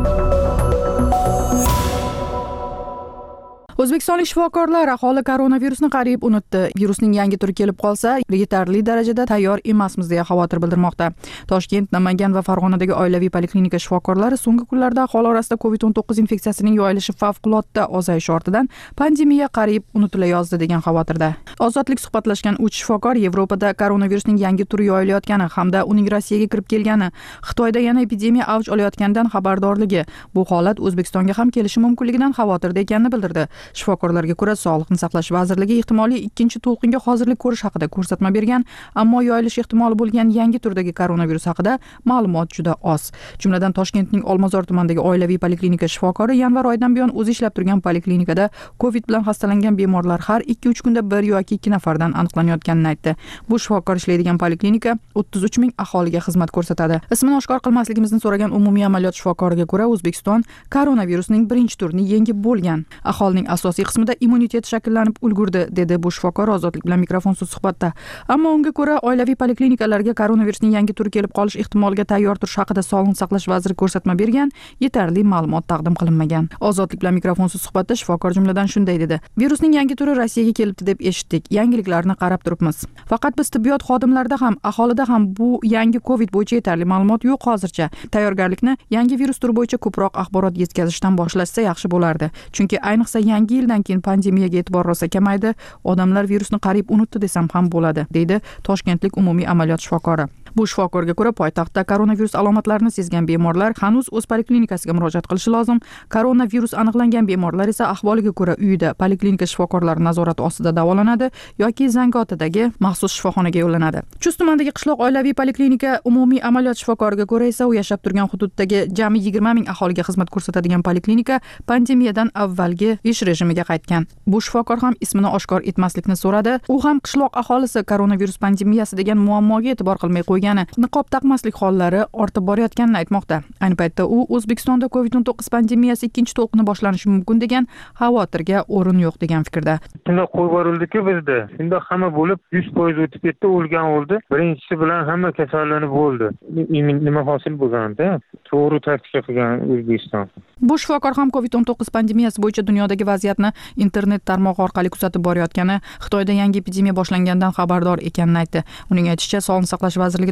[SPEAKER 10] O'zbekistonlik shifokorlar aholi koronavirusni qariyb unutdi. Virusning yangi turi kelib qolsa, yetarli darajada tayyor emasmiz deya xavotir bildirmoqda. Toshkent, Namangan va Farg'onadagi oilaviy poliklinika shifokorlari so'nggi kunlarda aholi orasida covid o'n to'qqiz infeksiyasining yoyilishi favqulodda ozayishi ortidan pandemiya qariyb unutilayozdi degan xavotirda. Ozodlik suhbatlashgan uch shifokor Yevropada koronavirusning yangi turi yoyilayotgani hamda uning Rossiyaga kirib kelgani, Xitoyda yana epidemiya avj olayotganidan xabardorligi, bu holat O'zbekistonga ham kelishi mumkinligidan xavotirda ekanini bildirdi. Shifokorlarga ko'ra, Sog'liqni saqlash vazirligi ehtimoliy ikkinchi to'lqinga hozirlik ko'rish haqida ko'rsatma bergan, ammo yoyilish ehtimoli bo'lgan yangi turdagi koronavirus haqida ma'lumot juda oz. Jumladan Toshkentning Olmazor tumanidagi oilaviy poliklinika shifokori yanvar oyidan buyon o'zi ishlab turgan poliklinikada Covid bilan xastalangan bemorlar har ikki uch kunda bir yoki ikki nafardan aniqlanayotganini aytdi. Bu shifokor ishlaydigan poliklinika o'ttiz uch ming aholiga xizmat ko'rsatadi. Ismini oshkor qilmasligimizni so'ragan umumiy amaliyot shifokoriga ko'ra, O'zbekiston koronavirusning birinchi turini yengib bo'lgan. Aholining asosiy qismida immunitet shakllanib ulgurdi, dedi bu shifokor Ozodlik bilan mikrofonsiz suhbatda. Ammo unga ko'ra, oilaviy poliklinikalarga koronavirusning yangi turi kelib qolish ehtimoliga tayyor turish haqida Sog'liqni saqlash vaziri ko'rsatma bergan, yetarli ma'lumot taqdim qilinmagan. Ozodlik bilan mikrofonsiz suhbatda shifokor jumladan shunday dedi: Virusning yangi turi Rossiyaga kelibdi deb eshitdik. Yangiliklarni qarab turibmiz. Faqat biz tibbiyot xodimlarida ham, aholida ham bu yangi Covid bo'yicha yetarli ma'lumot yo'q hozircha. Tayyorgarlikni yangi virus turi bo'yicha ko'proq axborot yetkazishdan boshlashsa yaxshi bo'lardi. Chunki ayniqsa yangi yildan keyin pandemiyaga e'tibor rosa kamaydi, odamlar virusni qariyb unutdi desam ham bo'ladi, deydi Toshkentlik umumiy amaliyot shifokori. Bu shifokorga ko'ra, poytaxtda koronavirus alomatlarini sezgan bemorlar hanuz o'z poliklinikasiga murojaat qilishi lozim. Koronavirus aniqlangan bemorlar esa ahvoliga ko'ra uyida poliklinika shifokorlari nazorati ostida davolanadi yoki Zangiotadagi maxsus shifoxonaga yo'llanadi. Chust tumanidagi qishloq oilaviy poliklinika umumiy amaliyot shifokoriga ko'ra esa, u yashab turgan hududdagi jami yigirma ming aholiga xizmat ko'rsatadigan poliklinika pandemiyadan avvalgi ish rejimiga qaytgan. Bu shifokor ham ismini oshkor etmaslikni so'radi. U ham qishloq aholisi koronavirus pandemiyasi degan muammoga e'tibor qilmay qo'ygani, niqob taqmaslik hollari ortib borayotganini aytmoqda. Ayni paytda u O'zbekistonda covid o'n to'qqiz pandemiyasi ikkinchi to'lqini boshlanishi mumkin degan xavotirga o'rin yo'q degan fikrda.
[SPEAKER 19] Shunda qo'yib yuborildi-ku bizda. Shunda hamma bo'lib yuz foiz o'tib ketdi, o'lgan o'ldi. Birinchisi bilan hamma kasallanib bo'ldi. Nima hosil bo'lganda? To'g'ri taktika qilgan O'zbekiston.
[SPEAKER 10] Bu shifokor ham covid o'n to'qqiz pandemiyasi bo'yicha dunyodagi vaziyatni internet tarmog'i orqali kuzatib borayotgani, Xitoyda yangi epidemiya boshlangandan xabardor ekanini aytdi. Uning aytishicha, Sog'liqni saqlash vazirligi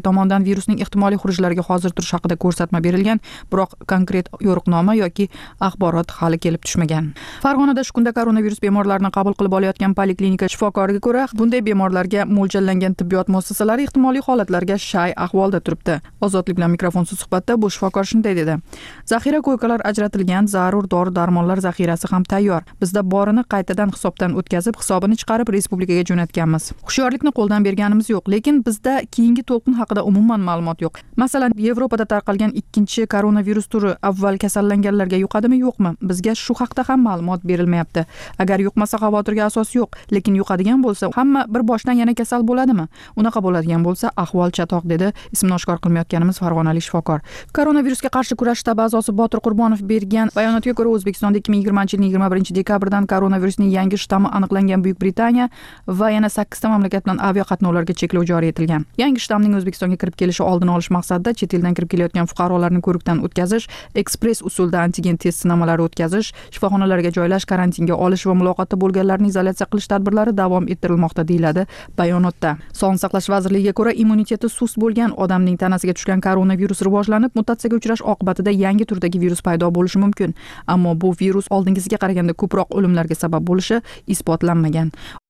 [SPEAKER 10] tomonidan virusning ehtimoliy xurujlariga hozir turish haqida ko'rsatma berilgan, biroq konkret yo'riqnoma yoki axborot hali kelib tushmagan. Farg'onada shu kunda koronavirus bemorlarini qabul qilib olayotgan poliklinika shifokoriga ko'ra, bunday bemorlarga mo'ljallangan tibbiyot muassasalari ehtimoliy holatlarga shay ahvolda turibdi. Ozodlik bilan mikrofonsiz suhbatda bu shifokor shunday dedi: zaxira ko'ykalar ajratilgan, zarur dori-darmonlar zaxirasi ham tayyor. Bizda borini qaytadan hisobdan o'tkazib, hisobini chiqarib respublikaga jo'natganmiz. Hushyorlikni qo'ldan berganimiz yo'q, lekin bizda keyingi to'lqin haqida umuman ma'lumot yo'q. Masalan, Yevropada tarqalgan ikkinchi koronavirus turi avval kasallanganlarga yuqadimi, yo'qmi? Bizga shu haqda ham ma'lumot berilmayapti. Agar yuqmasa xavotirga asos yo'q, lekin yuqadigan bo'lsa, hamma bir boshdan yana kasal bo'ladimi? Unaqa bo'ladigan bo'lsa, ahvol chatoq, dedi ismini oshkor qilmayotganimiz farg'onalik shifokor. Koronavirusga qarshi kurash shtabi a'zosi Botir Qurbonov bergan bayonotga ko'ra, O'zbekistonda ikki ming yigirmanchi yilning yigirma birinchi dekabrdan koronavirusning yangi shtammi aniqlangan Buyuk Britaniya va yana sakkizta mamlakat bilan aviaqatnovlarga cheklov joriy etilgan. Yangi shtamning O'zbekistonga kirib kelishi oldini olish maqsadida chet eldan kirib kelayotgan fuqarolarni ko'rikdan o'tkazish, ekspress usulda antigen test sinovlari o'tkazish, shifoxonalarga joylash, karantinga olish va muloqotda bo'lganlarni izolyatsiya qilish tadbirlari davom ettirilmoqda, deyiladi bayonotda. Sog'liqni saqlash vazirligiga ko'ra, immuniteti sust bo'lgan odamning tanasiga tushgan koronavirus rivojlanib, mutatsiyaga uchrash oqibatida yangi turdagi virus paydo bo'lishi mumkin. Ammo bu virus oldingisiga qaraganda ko'proq o'limlarga sabab bo'lishi isbotlanmagan.